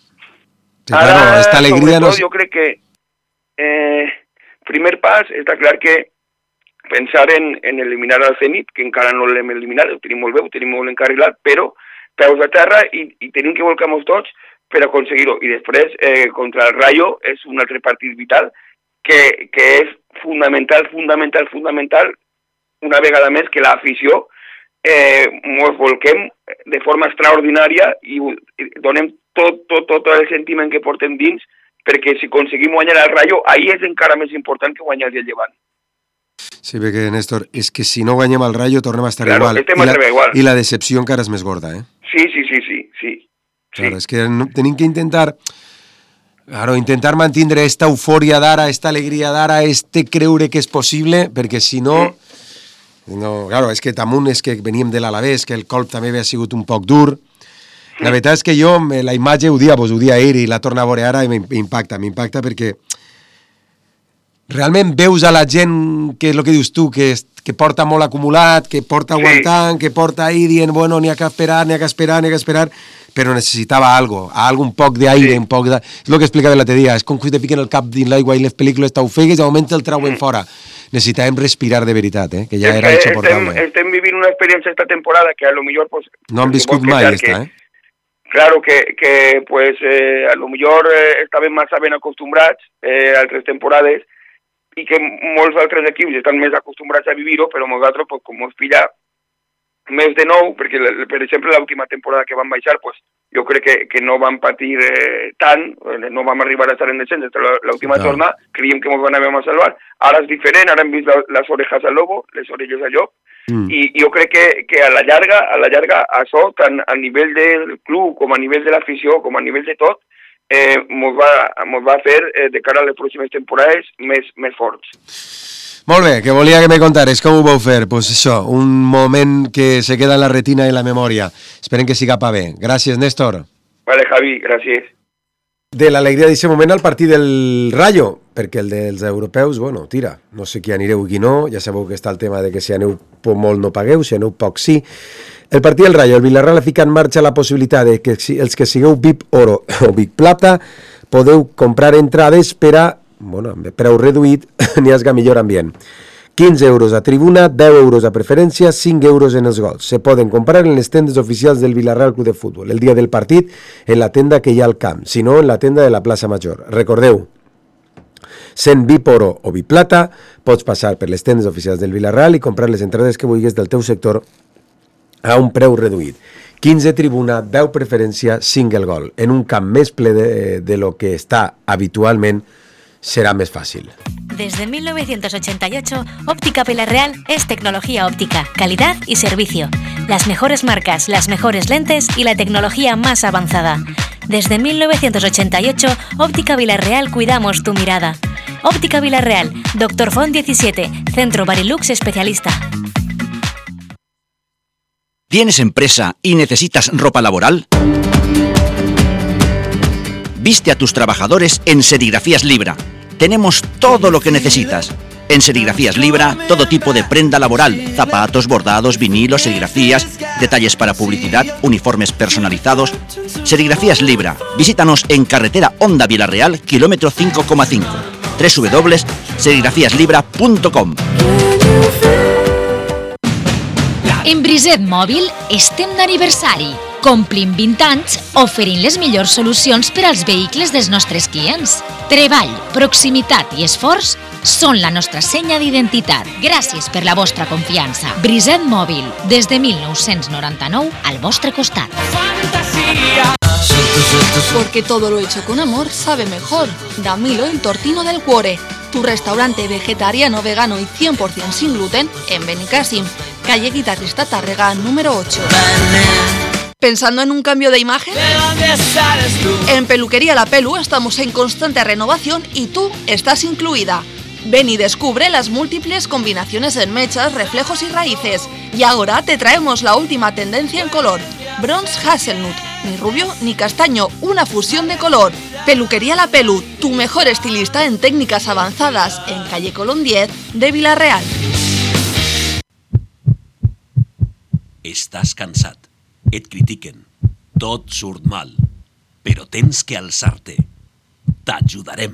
Speaker 9: Sí,
Speaker 18: ara,
Speaker 9: claro, esta alegria
Speaker 18: sobretot,
Speaker 9: no...
Speaker 18: jo crec que eh, primer pas està clar que pensar en, en eliminar el Zenit, que encara no l'hem eliminat, ho tenim molt bé, ho tenim molt encarrilat, però peus a terra i, i tenim que volcar-nos tots per aconseguir-ho. I després, eh, contra el Rayo, és un altre partit vital que, que és fundamental, fundamental, fundamental, una vegada més que l'afició eh, ens volquem de forma extraordinària i, i donem tot, tot, tot el sentiment que portem dins, perquè si aconseguim guanyar el Rayo, ahí és encara més important que guanyar el Llevant.
Speaker 9: Sí, perquè, Néstor, és que si no guanyem el Rayo tornem a estar
Speaker 18: claro,
Speaker 9: igual.
Speaker 18: I la, igual.
Speaker 9: I la decepció encara és més gorda, eh?
Speaker 18: Sí, sí, sí, sí. sí.
Speaker 9: Claro, sí. És que no, tenim que intentar... Claro, intentar mantindre esta eufòria d'ara, esta alegria d'ara, este creure que és possible, perquè si no... Mm. no claro, és que damunt és que veníem de l'Alavés, que el colp també havia sigut un poc dur. La veritat és que jo, la imatge, ho dia, pues, ho dia ahir i la torna a veure ara i m'impacta, m'impacta perquè... realment veus a la gent, que és el que dius tu, que, que porta molt acumulat, que porta aguantant, sí. que porta ahí dient, bueno, n'hi ha que esperar, n'hi ha que esperar, n'hi ha que esperar, però necessitava algo, algo un poc d'aire, sí. un poc de... És el que explicava l'altre dia, és com que te piquen el cap dins l'aigua i les pel·lícules t'ofegues i al moment el trauen mm. fora. Necessitàvem respirar de veritat, eh? que ja era
Speaker 18: que
Speaker 9: insoportable.
Speaker 18: Estem, estem vivint una experiència esta temporada que a lo millor... Pues,
Speaker 9: no han viscut mai, esta, eh?
Speaker 18: Claro que, que pues, eh, a lo millor eh, estàvem massa ben acostumbrats eh, a altres temporades i que molts altres equips estan més acostumbrats a vivir-ho, però nosaltres, pues, com ens pilla més de nou, perquè, per exemple, l'última temporada que van baixar, pues, jo crec que, que no van patir eh, tant, no vam arribar a estar en descens, l'última no. torna, creiem que ens van a salvar. Ara és diferent, ara hem vist les orejas al lobo, les orelles al llop, mm. i jo crec que, que a la llarga, a la llarga, això, tant a nivell del club, com a nivell de l'afició, com a nivell de tot, eh, mos va, mos va fer eh, de cara a les pròximes temporades més, més forts.
Speaker 9: Molt bé, que volia que me contares com ho vau fer. Pues això, un moment que se queda en la retina i la memòria. Esperem que siga pa bé. Gràcies, Néstor.
Speaker 18: Vale, Javi, gràcies.
Speaker 9: De l'alegria d'aquest moment al partit del Rayo, perquè el dels europeus, bueno, tira, no sé qui anireu i qui no, ja sabeu que està el tema de que si aneu molt no pagueu, si aneu poc sí. El partit del Rayo, el Villarreal fica en marxa la possibilitat de que els que sigueu V I P Oro o V I P Plata podeu comprar entrades per a, bueno, preu reduït, n'hi hagi millor ambient. quinze euros a tribuna, deu euros a preferència, cinc euros en els gols. Se poden comprar en les tendes oficials del Villarreal Club de Futbol. El dia del partit, en la tenda que hi ha al camp, si no, en la tenda de la plaça Major. Recordeu, Sent biporo o biplata, pots passar per les tendes oficials del Villarreal i comprar les entrades que vulguis del teu sector a un preu reduït. quinze tribuna, deu preferència, single goal. En un camp més ple de, de lo que està habitualment, será más fácil.
Speaker 19: Desde mil novecientos ochenta y ocho, Óptica Villarreal es tecnología óptica, calidad y servicio. Las mejores marcas, las mejores lentes y la tecnología más avanzada. Desde mil novecientos ochenta y ocho, Óptica Villarreal cuidamos tu mirada. Óptica Villarreal, Doctor Font diecisiete, Centro Barilux especialista.
Speaker 20: ¿Tienes empresa y necesitas ropa laboral? Viste a tus trabajadores en Serigrafías Libra. Tenemos todo lo que necesitas. En Serigrafías Libra, todo tipo de prenda laboral, zapatos, bordados, vinilos, serigrafías, detalles para publicidad, uniformes personalizados. Serigrafías Libra. Visítanos en carretera Honda Villarreal, kilómetro cinco coma cinco. doble u doble u doble u punt serigrafías libra punt com.
Speaker 6: En Briset Mòbil estem d'aniversari. Complim vint anys oferint les millors solucions per als vehicles dels nostres clients. Treball, proximitat i esforç són la nostra senya d'identitat. Gràcies per la vostra confiança. Briset Mòbil, des de mil nou-cents noranta-nou, al vostre costat.
Speaker 11: Porque todo lo hecho con amor sabe mejor. Damilo, el tortino del cuore. Tu restaurante vegetariano, vegano y cien por ciento sin gluten en Benicàssim, calle Guitarrista Tàrrega, número ocho. ¿Pensando en un cambio de imagen? En Peluquería La Pelu estamos en constante renovación y tú estás incluida. Ven y descubre las múltiples combinaciones en mechas, reflejos y raíces. Y ahora te traemos la última tendencia en color. Bronze Hazelnut, ni rubio ni castaño, una fusión de color. Peluquería La Pelu, tu mejor estilista en técnicas avanzadas, en calle Colón diez de Villarreal.
Speaker 21: Estàs cansat, et critiquen, tot surt mal, però tens que alçar-te. T'ajudarem.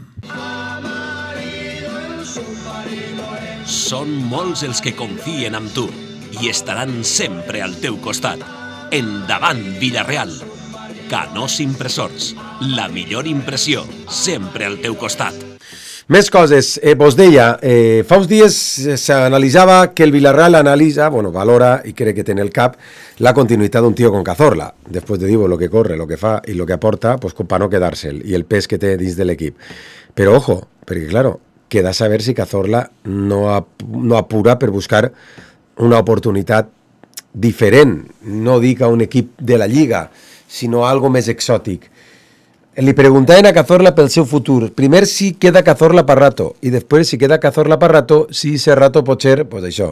Speaker 21: Són molts els que confien en tu i estaran sempre al teu costat. Endavant, Villarreal. Canós Impressors, la millor impressió, sempre al teu costat.
Speaker 9: Més coses, eh, vos deia, eh, fa uns dies s'analitzava que el Villarreal analitza, bueno, valora i crec que té en el cap la continuïtat d'un tio con Cazorla, després de dir lo que corre, lo que fa i lo que aporta, pues per no quedar-se'l, i el pes que té dins de l'equip. Però ojo, perquè claro, queda saber si Cazorla no, ap no apura per buscar una oportunitat diferent, no dic a un equip de la Lliga, sinó algo més exòtic. Li preguntaven a Cazorla pel seu futur. Primer si queda Cazorla per rato i després si queda Cazorla per rato, si ese rato pot ser, pues això,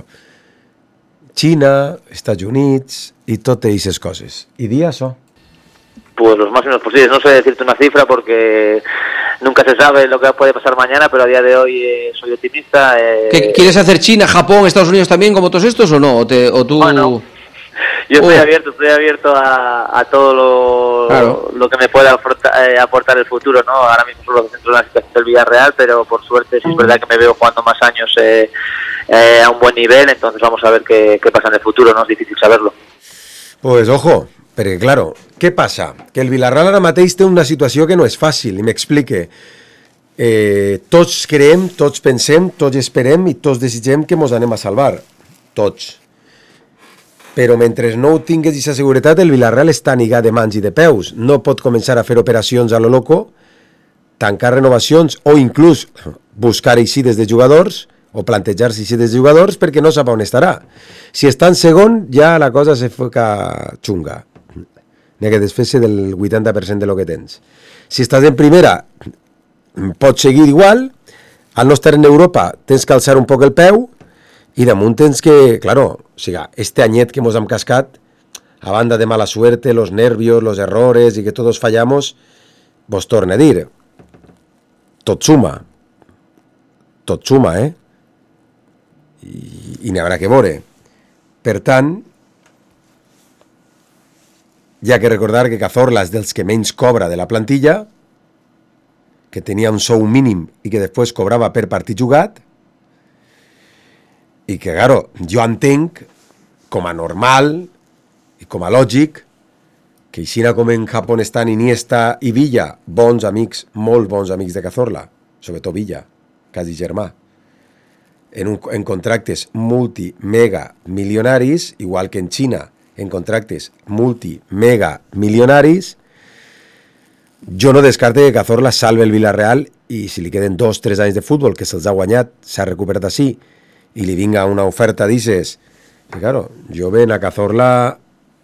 Speaker 9: Xina, Estats Units i totes aquestes coses. I dir això?
Speaker 15: Pues los máximos posibles. No sé decirte una cifra porque nunca se sabe lo que puede pasar mañana, pero a día de hoy eh, soy optimista. Eh...
Speaker 14: ¿Qué, ¿Quieres hacer China, Japón, Estados Unidos también como todos estos o no? ¿O, te, o tú...?
Speaker 15: Bueno, yo estoy oh. abierto, estoy abierto a, a todo lo, claro. lo que me pueda aportar, eh, aportar el futuro, ¿no? Ahora mismo solo centro de la situación del Villarreal, pero por suerte sí es verdad que me veo jugando más años eh, eh, a un buen nivel, entonces vamos a ver qué, qué pasa en el futuro, ¿no? Es difícil saberlo.
Speaker 9: Pues ojo, perquè claro, què passa? Que el Villarreal ara mateix té una situació que no és fàcil, i m'explique. Eh, tots creem, tots pensem, tots esperem i tots desitgem que mos anem a salvar. Tots. Però mentre no ho tingues aquesta seguretat, el Villarreal està nigat de mans i de peus. No pot començar a fer operacions a lo loco, tancar renovacions o inclús buscar eixides de jugadors o plantejar-se eixides de jugadors perquè no sap on estarà. Si està en segon, ja la cosa se fica xunga. N'hi ha que desfer-se del vuitanta per cent de lo que tens. Si estàs en primera, pots seguir igual. Al no estar en Europa, tens que alçar un poc el peu. I damunt tens que, claro, o sigui, este anyet que mos hem cascat, a banda de mala suerte, los nervios, los errores i que todos fallamos, vos torne a dir, tot suma, tot suma, eh? I, i n'hi haurà que veure. Per tant, hi ha que recordar que Cazorla és dels que menys cobra de la plantilla, que tenia un sou mínim i que després cobrava per partit jugat, i que, claro, jo entenc com a normal i com a lògic que així com en Japó estan Iniesta i Villa, bons amics, molt bons amics de Cazorla, sobretot Villa, quasi germà, en, un, en contractes multi-mega-milionaris, igual que en Xina, en contractes multi-mega-milionaris. Jo no descarte que Cazorla salve el Villarreal i si li queden dos o tres anys de futbol, que se'ls ha guanyat, s'ha recuperat així, i li vinga una oferta, dices, que claro, jo ven a Cazorla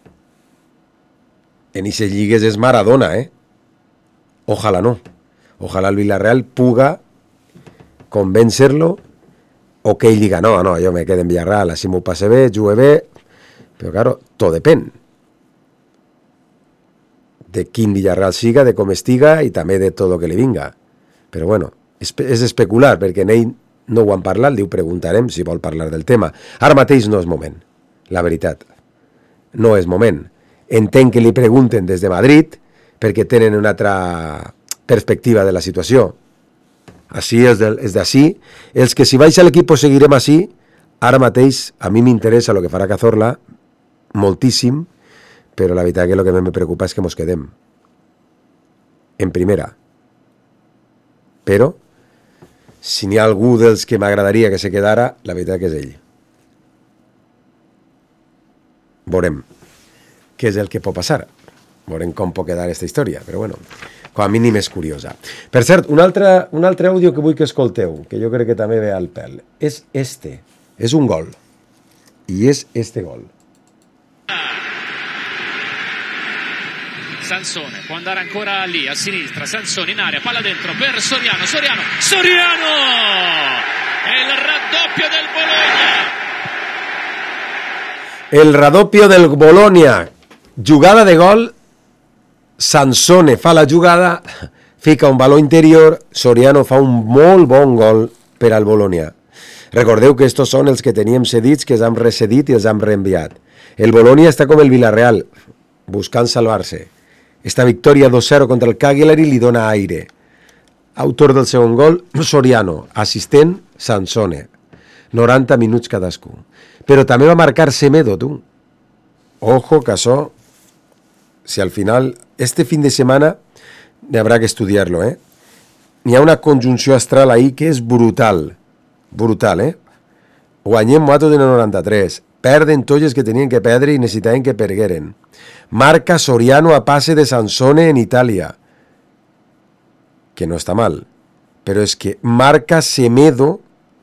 Speaker 9: en ixes lligues és Maradona, eh? Ojalá no. Ojalá el Villarreal puga convèncer-lo o que ell diga, no, no, jo me quedo en Villarreal, així m'ho passe bé, jugue bé, però claro, tot depèn de quin Villarreal siga, de com estiga i també de tot el que li vinga. Però bueno, és, és especular, perquè en ell no ho han parlat, li ho preguntarem si vol parlar del tema. Ara mateix no és moment, la veritat. No és moment. Entenc que li pregunten des de Madrid perquè tenen una altra perspectiva de la situació. Així és d'ací. Els que si vaig a l'equip seguirem així, ara mateix a mi m'interessa el que farà Cazorla moltíssim, però la veritat que el que me preocupa és que mos quedem en primera. Però si n'hi ha algú dels que m'agradaria que se quedara, la veritat que és ell. Veurem què és el que pot passar. Veurem com pot quedar aquesta història, però bueno, com a mínim és curiosa. Per cert, un altre, un altre àudio que vull que escolteu, que jo crec que també ve al pèl, és este. És un gol. I és este gol.
Speaker 1: Sansone può andare ancora lì a sinistra, Sansone in area, palla dentro per Soriano, Soriano, Soriano! È il raddoppio del Bologna!
Speaker 9: El raddoppio del Bologna. Jugada de gol, Sansone fa la jugada, fica un valor interior, Soriano fa un molt bon gol per al Bologna. Recordeu que estos són els que teníem cedits, que els hem recedit i els hem reenviat. El Bologna està com el Villarreal, buscant salvar-se. Esta victòria dos cero contra el Cagliari li dona aire. Autor del segon gol, Soriano. Assistent, Sansone. noranta minuts cadascú. Però també va marcar Semedo, tu. Ojo que això, si al final, este fin de setmana, habrá que estudiar-lo, eh? N'hi ha una conjunció astral ahí que és brutal. Brutal, eh? Guanyem nosaltres en el noranta-tres. Perden tots que tenien que perdre i necessitaven que pergueren. Marca Soriano a passe de Sansone en Itàlia. Que no està mal. Però és que marca Semedo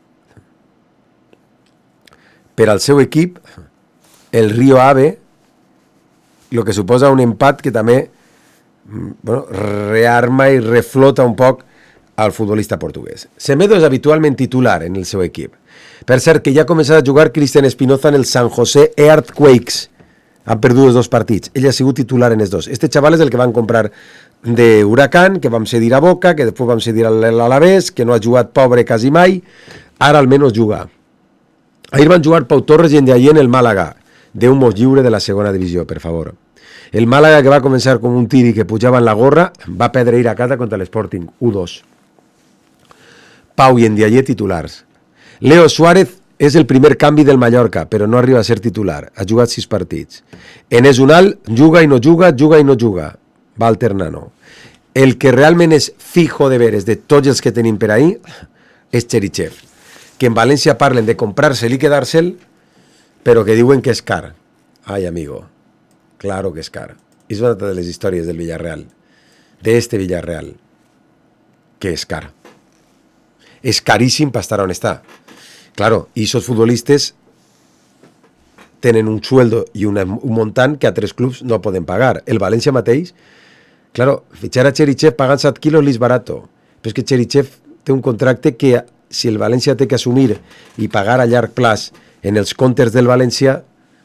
Speaker 9: per al seu equip el Rio Ave, el que suposa un empat que també bueno, rearma i reflota un poc al futbolista portuguès. Semedo és habitualment titular en el seu equip. Per cert, que ja ha començat a jugar Cristian Espinoza en el San José Earthquakes. Han perdut els dos partits. Ell ha sigut titular en els dos. Este xaval és el que van comprar de Huracán, que vam cedir a Boca, que després vam cedir a l'Alavés, que no ha jugat pobre quasi mai. Ara almenys juga. Ahir van jugar Pau Torres i Ndiaye en el Màlaga. Déu-mos lliure de la segona divisió, per favor. El Màlaga, que va començar com un tiri que pujava en la gorra, va perdre ir a casa contra l'Sporting, u dos. Pau i Ndiaye titulars. Leo Suárez és el primer canvi del Mallorca, però no arriba a ser titular. Ha jugat sis partits. Enes Unal juga i no juga, juga i no juga. Va alternant. El que realment és fijo de veres de tots els que tenim per ahí és Cherichev, que en València parlen de comprar-se'l i quedar-se'l, però que diuen que és car. Ai, amigo, claro que és car. És una de les històries del Villarreal, de este Villarreal, que és car. És caríssim per estar on està. Claro, y esos futbolistas tienen un sueldo y una, un montant que a tres clubs no poden pagar. El València mateix, claro, fichar a Cherichev pagant set quilos li és barato. Però és que Cherichev té un contracte que si el València té que assumir i pagar a llarg plaç en els comptes del València,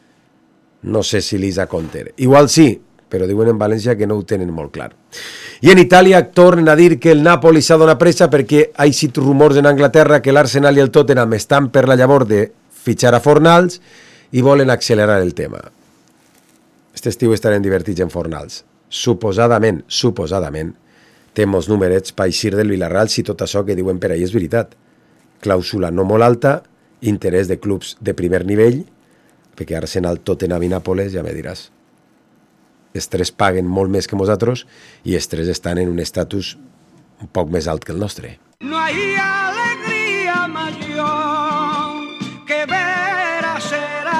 Speaker 9: no sé si li és a compte. Igual sí, però diuen en València que no ho tenen molt clar. I en Itàlia tornen a dir que el Napoli s'ha donat pressa perquè ha eixit rumors en Anglaterra que l'Arsenal i el Tottenham estan per la llavor de fitxar a Fornals i volen accelerar el tema. Aquest estiu estarem divertits en Fornals. Suposadament, suposadament, té molts numerets per eixir del Villarreal si tot això que diuen per ahí és veritat. Clàusula no molt alta, interès de clubs de primer nivell, perquè Arsenal, Tottenham i Nàpoles, ja me diràs. Els tres paguen molt més que nosaltres i els tres estan en un estatus un poc més alt que el nostre.
Speaker 3: No hay alegría.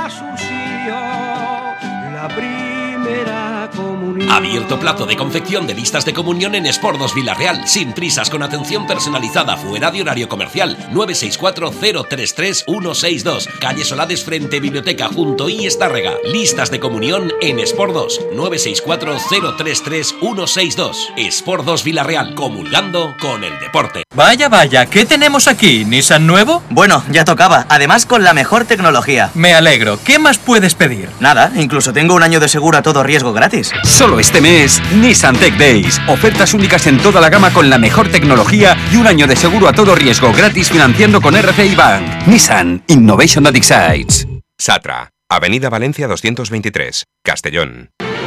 Speaker 2: sucio, la primera comunión.
Speaker 21: Abierto plazo de confección de listas de comunión en Espordos Villarreal, sin prisas, con atención personalizada, fuera de horario comercial. Nueve seis cuatro cero tres tres uno seis dos, calle Solades frente Biblioteca junto I Estárrega. Listas de comunión en Espordos. Nueve seis cuatro cero tres tres uno seis dos. Espordos Villarreal, comulgando con el deporte.
Speaker 22: Vaya, vaya, ¿qué tenemos aquí? ¿Nissan nuevo?
Speaker 23: Bueno, ya tocaba, además con la mejor tecnología.
Speaker 22: Me alegro. ¿Qué más puedes pedir?
Speaker 23: Nada, incluso tengo un año de seguro a todo riesgo gratis.
Speaker 24: Solo este mes, Nissan Tech Days. Ofertas únicas en toda la gama con la mejor tecnología y un año de seguro a todo riesgo gratis financiando con R C I Bank. Nissan Innovation that excites.
Speaker 25: Satra, Avenida Valencia doscientos veintitrés, Castellón.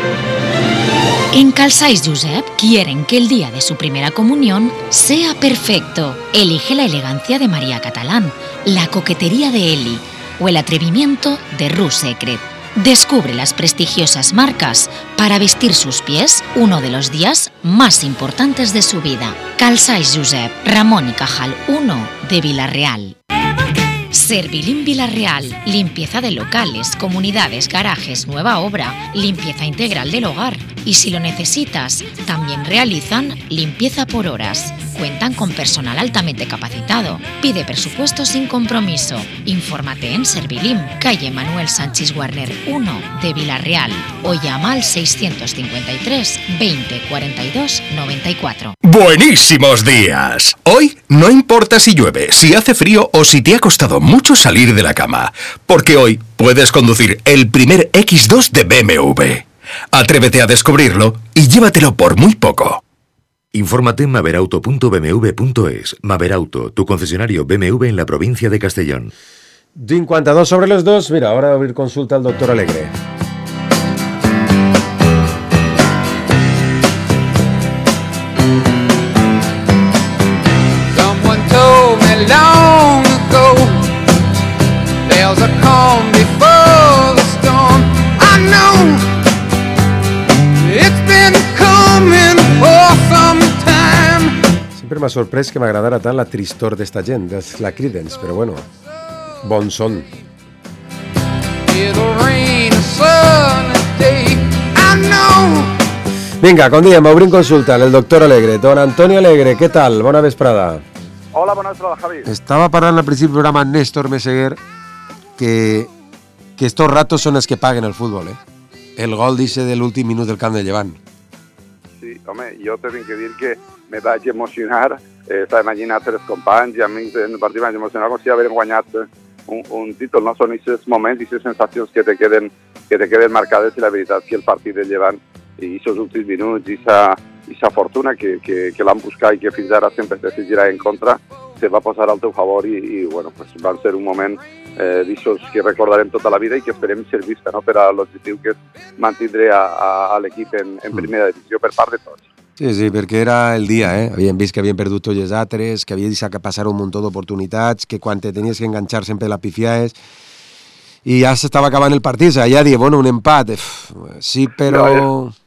Speaker 6: En Calçais Josep quieren que el día de su primera comunión sea perfecto. Elige la elegancia de María Catalán, la coquetería de Eli o el atrevimiento de Rue Secret. Descubre las prestigiosas marcas para vestir sus pies uno de los días más importantes de su vida. Calçais Josep, Ramón y Cajal uno de Villarreal. Servilín Villarreal, limpieza de locales, comunidades, garajes, nueva obra, limpieza integral del hogar. Y si lo necesitas, también realizan limpieza por horas. Cuentan con personal altamente capacitado. Pide presupuesto sin compromiso. Infórmate en Servilín, calle Manuel Sánchez Warner uno de Villarreal o llama al seiscientos cincuenta y tres veinte cuarenta y dos noventa y cuatro.
Speaker 26: ¡Buenísimos días! Hoy no importa si llueve, si hace frío o si te ha costado mucho salir de la cama, porque hoy puedes conducir el primer equis dos de B M W. Atrévete a descubrirlo y llévatelo por muy poco.
Speaker 27: Infórmate en maverauto punto b m w punto es. Maverauto, tu concesionario B M W en la provincia de Castellón.
Speaker 9: cincuenta y dos sobre los dos. Mira, ahora va a abrir consulta al doctor Alegre.
Speaker 2: Someone told me long ago there's a calm before the storm. I know it's been coming for some time.
Speaker 9: Sempre m'ha sorprès que m'agradara tant la tristor d'esta gent, és la Creedence, però bueno, bon son.
Speaker 2: It'll rain a sunny day. I know.
Speaker 9: Vinga, com diem, obrim consulta el doctor Alegre. Don Antonio Alegre, què tal? Bona vesprada.
Speaker 28: Hola, bona vesprada, Javi.
Speaker 9: Estava parlant al principi del programa amb Néstor Meseguer que, que estos ratos són els que paguen el futbol, eh? El gol dice de l'últim minut del camp de Llevant.
Speaker 28: Sí, home, jo t'he de dir que me vaig emocionar, eh, estava imaginant els companys i a mi en el partit vaig emocionar com si haguéssim guanyat un, un títol, no? Són aquests moments i aquestes sensacions que te queden, que te queden marcades i la veritat que el partit de Llevant i aquests últims minuts i aquesta fortuna que, que, que l'han buscat i que fins ara sempre te girar en contra se va posar al teu favor i, i bueno, pues van ser un moment eh, d'aixòs que recordarem tota la vida i que esperem ser vista, no? Per a l'objectiu que és mantindre a, a, a l'equip en, en primera divisió per part de tots.
Speaker 9: Sí, sí, perquè era el dia, eh? Havien vist que havien perdut tots els altres, que havia deixat passar un muntó d'oportunitats, que quan te tenies que enganxar sempre la pifiaes, i ja s'estava acabant el partit, ja diuen, bueno, un empat, uf, sí, però...
Speaker 28: No, ja.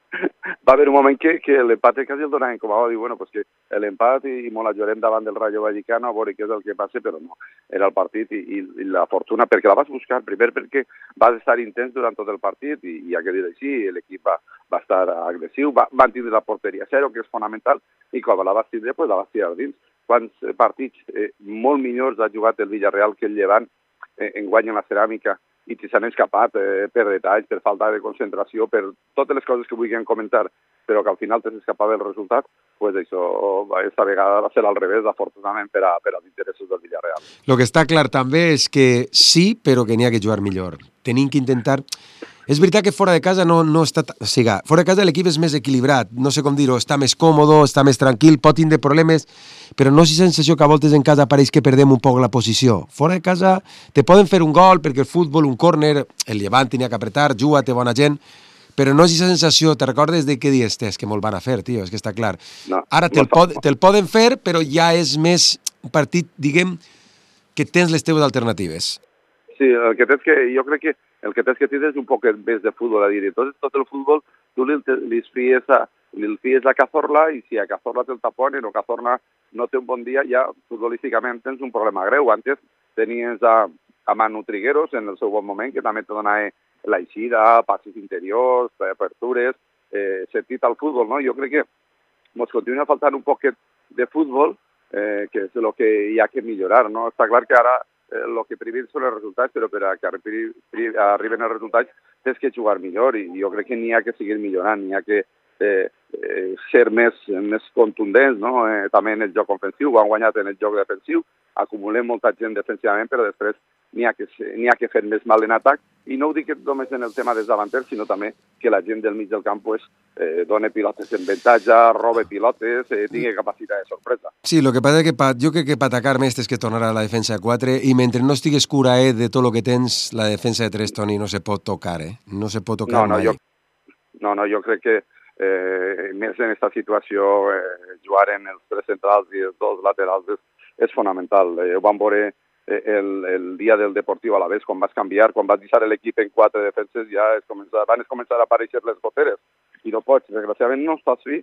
Speaker 28: Va haver un moment que, que l'empat quasi el donaven com a dir, bueno, pues que l'empat i, i molt ajorem davant del Rayo Vallecano a veure què és el que passa, però no, era el partit i, i, i la fortuna, perquè la vas buscar, primer perquè vas estar intens durant tot el partit i, i ja que dir així, l'equip va, va estar agressiu, va, van tindre la porteria zero, que és fonamental, i quan la vas tindre, pues la vas tirar dins. Quants partits eh, molt millors ha jugat el Villarreal que el Llevant eh, en guany en la ceràmica, i que s'han escapat eh, per detalls, per falta de concentració, per totes les coses que vulguin comentar, però que al final t'has escapat del resultat, pues això, aquesta vegada va ser al revés, afortunadament, per, a, per als interessos del Villarreal.
Speaker 9: El que està clar també és que sí, però que n'hi ha que jugar millor. Tenim que intentar... És veritat que fora de casa no, no està... O sigui, fora de casa l'equip és més equilibrat, no sé com dir-ho, està més còmode, està més tranquil, pot tindre problemes, però no és la sensació que a voltes en casa pareix que perdem un poc la posició. Fora de casa te poden fer un gol perquè el futbol, un córner, el Llevant tenia que apretar, juga, té bona gent, però no és la sensació, te recordes de què dies, és que molt van a fer, tio, és que està clar.
Speaker 28: No,
Speaker 9: Ara te'l pod, te poden fer, però ja és més un partit, diguem, que tens les teves alternatives.
Speaker 28: Sí, el que tens que, jo crec que el que tens que tindre és un poc més de futbol, a dir, tot, tot el futbol tu li, li fies a, li fies a Cazorla i si a Cazorla te'l taponen o Cazorla no té un bon dia, ja futbolísticament tens un problema greu. Antes tenies a, a Manu Trigueros en el seu bon moment, que també te donava l'eixida, passos interiors, apertures, eh, sentit al futbol, no? Jo crec que ens continua faltant un poquet de futbol, eh, que és el que hi ha que millorar, no? Està clar que ara el eh, que primer són els resultats, però per a que arri arriben els resultats tens que jugar millor, i jo crec que n'hi ha que seguir millorant, n'hi ha que eh, eh, ser més, més contundents, no? Eh, també en el joc ofensiu, ho han guanyat en el joc defensiu, acumulem molta gent defensivament, però després n'hi ha, que, n'hi ha que fer més mal en atac, i no ho dic només en el tema dels davanters, sinó també que la gent del mig del camp pues, eh, dona pilotes en avantatge, robe pilotes, eh, tingui capacitat de sorpresa.
Speaker 9: Sí, el que passa és que pa, jo crec que per atacar més tens que tornar a la defensa de quatre, i mentre no estigues curaet de tot el que tens, la defensa de tres, Toni, no se pot tocar, eh? No se pot tocar
Speaker 28: no, no,
Speaker 9: mai.
Speaker 28: Jo, no, no, jo crec que eh, més en aquesta situació eh, jugar en els tres centrals i els dos laterals és, és fonamental. Eh, ho vam veure El, el dia del Deportiu Alavés, quan vas canviar, quan vas deixar l'equip en quatre defenses, ja es comença, van es començar a aparèixer les goteres, i no pots, desgraciadament no estàs bé,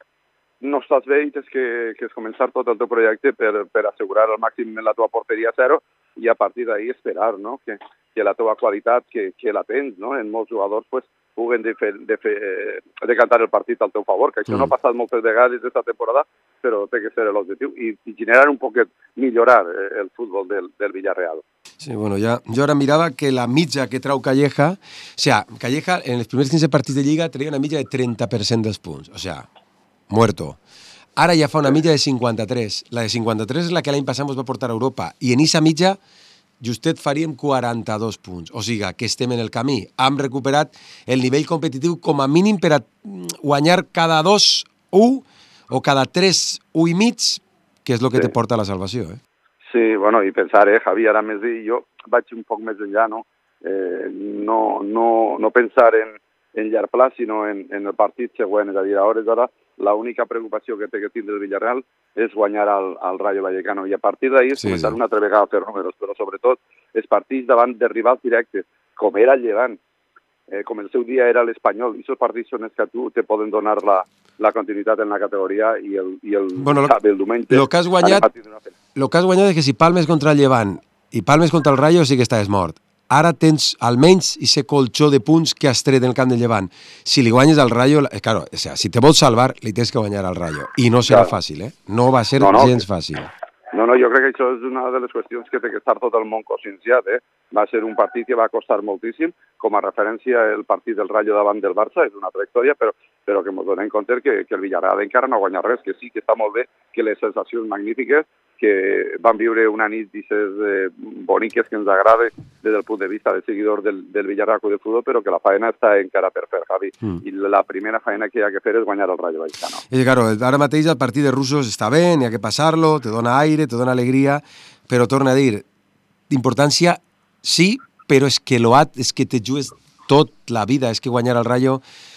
Speaker 28: no estàs bé i tens que, que es començar tot el teu projecte per, per assegurar al màxim la teva porteria a zero, i a partir d'ahí esperar, no? que, que la teva qualitat, que, que la tens, no? En molts jugadors, pues, puguen de fer, de fer, de cantar el partit al teu favor, que això mm. no ha passat moltes vegades aquesta temporada, però té que ser l'objectiu, i, i generar un poquet, millorar el futbol del, del Villarreal.
Speaker 9: Sí, bueno, ja, jo ara mirava que la mitja que trau Calleja, o sea, Calleja en els primers quinze partits de Lliga treia una mitja de trenta per cent dels punts, o sea, muerto. Ara ja fa una mitja de cinquanta-tres. La de cinquanta-tres és la que l'any passat ens va portar a Europa, i en aquesta mitja justet faríem quaranta-dos punts. O sigui, que estem en el camí. Hem recuperat el nivell competitiu com a mínim per a guanyar cada dos, u, o cada tres, u i mig, que és el que sí. te porta a la salvació. Eh?
Speaker 28: Sí, bueno, i pensar, eh, Javi, ara més dir, jo vaig un poc més enllà, no? Eh, no, no, no pensar en, en llarg pla, sinó en, en el partit següent. És a dir, a hores d'ara, l'única preocupació que té que tindre el Villarreal és guanyar al, al Rayo Vallecano, i a partir d'ahir és sí, començar sí. una altra vegada a fer números, però sobretot els partits davant de rivals directes, com era el Llevant, eh, com el seu dia era l'Espanyol, i aquests partits són els que a tu te poden donar la, la continuïtat en la categoria, i el, i el,
Speaker 9: bueno, lo,
Speaker 28: el diumenge...
Speaker 9: El que has guanyat, lo que has guanyat és que si palmes contra el Llevant i palmes contra el Rayo sí que estàs mort. Ara tens almenys aquest colxó de punts que has tret en el camp del Llevant. Si li guanyes al Rayo, eh, claro, o sea, si te vols salvar, li tens que guanyar al Rayo. I no serà claro. fàcil, eh? No va ser no, no, gens fàcil.
Speaker 28: No, no, jo crec que això és una de les qüestions que té que estar tot el món conscienciat, eh? Va ser un partit que va costar moltíssim, com a referència el partit del Rayo davant del Barça, és una altra història, però, però que ens donem compte que, que el Villarreal encara no ha guanyat res, que sí que està molt bé, que les sensacions magnífiques, que van viure una nit d'aquestes eh, boniques que ens agrada des del punt de vista del seguidor del, del Villarreal de futbol, però que la faena està encara per fer, Javi. Mm. I la primera faena que hi ha que fer és guanyar el Rayo Vallecano.
Speaker 9: I claro, ara mateix el partit de russos està bé, n'hi ha que passar-lo, te dona aire, te dona alegria, però torna a dir, d'importància sí, però és que lo hat, és que te jugues tot la vida, és que guanyar el Rayo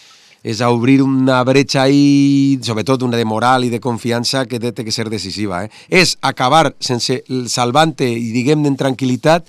Speaker 9: és a obrir una bretxa ahí, sobretot una de moral i de confiança que té que ser decisiva. Eh? És acabar sense el salvante i diguem-ne en tranquil·litat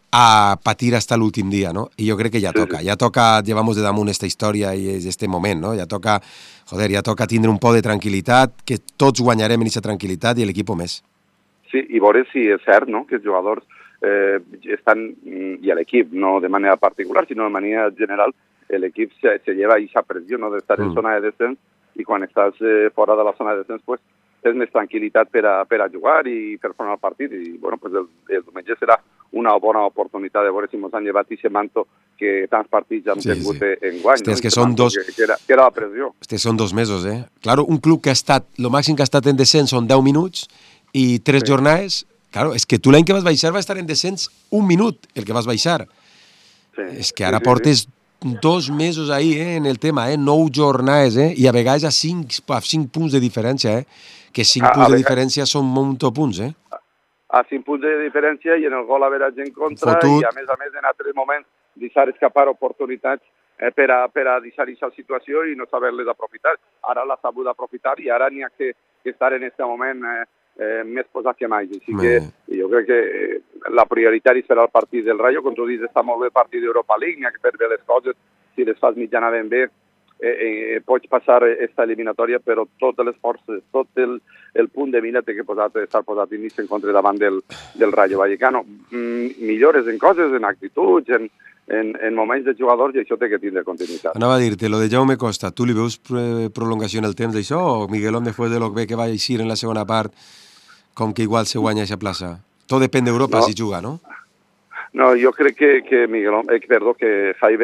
Speaker 9: a patir hasta l'últim dia, no? I jo crec que ja toca, ja toca, llevamos de damunt esta història i este moment, no? Ja toca, joder, ja toca tindre un poc de tranquil·litat, que tots guanyarem en aquesta tranquil·litat i l'equip més.
Speaker 28: Sí, i veure si és cert, no?, que els jugadors eh, estan, i l'equip, no de manera particular, sinó de manera general, l'equip se, se lleva aquesta pressió, no?, d'estar mm. en zona de descens, i quan estàs eh, fora de la zona de descens, pues, és més tranquil·litat per a, per a jugar i per fer el partit, i bueno, pues el, el diumenge serà una bona oportunitat de veure si ens han llevat aquest manto que tants partits han sí, tingut sí. en guany.
Speaker 9: Hòstia,
Speaker 28: no?
Speaker 9: que són dos...
Speaker 28: Que, que, era, que era la pressió.
Speaker 9: Hòstia, són dos mesos, eh? Claro, un club que ha estat, lo màxim que ha estat en descens són deu minuts i tres sí. jornades. Claro, és que tu l'any que vas baixar va estar en descens un minut, el que vas baixar. Sí. És que ara sí, sí, portes... Sí. Dos mesos ahí, eh, en el tema, eh, nou jornades, eh, i a vegades a cinc, a cinc punts de diferència, eh, que cinc a, punts a de diferència són un munt de punts, eh.
Speaker 28: A cinc punts de diferència i en el gol average en contra,
Speaker 9: Fotut.
Speaker 28: I a més a més en altres moments deixar escapar oportunitats eh, per, a, per a deixar aquesta situació i no saber-les aprofitar. Ara l'ha sabut aprofitar i ara n'hi ha que, que estar en aquest moment eh, eh, més posat que mai. Així que jo crec que eh, la prioritari serà el partit del Rayo, com tu dius, està molt bé el partit d'Europa League, n'hi ha que fer bé les coses, si les fas mitjanament bé, eh, eh, pots passar aquesta eliminatòria, però totes les forces, tot el, el punt de mira té que posar, estar posat inici en contra davant del, del Rayo Vallecano. Mm, millores en coses, en actituds, en, en, en moments de jugadors, i això té que tindre continuïtat.
Speaker 9: Anava a dir-te, lo de Jaume Costa, tu li veus prolongació en el temps d'això, o Miguelón, després de lo que va eixir en la segona part, com que igual se guanya aquesta plaça? Tot depèn d'Europa,
Speaker 28: no.
Speaker 9: si juga, no?
Speaker 28: No, jo crec que, que Miguelón, eh, perdó, que Jaime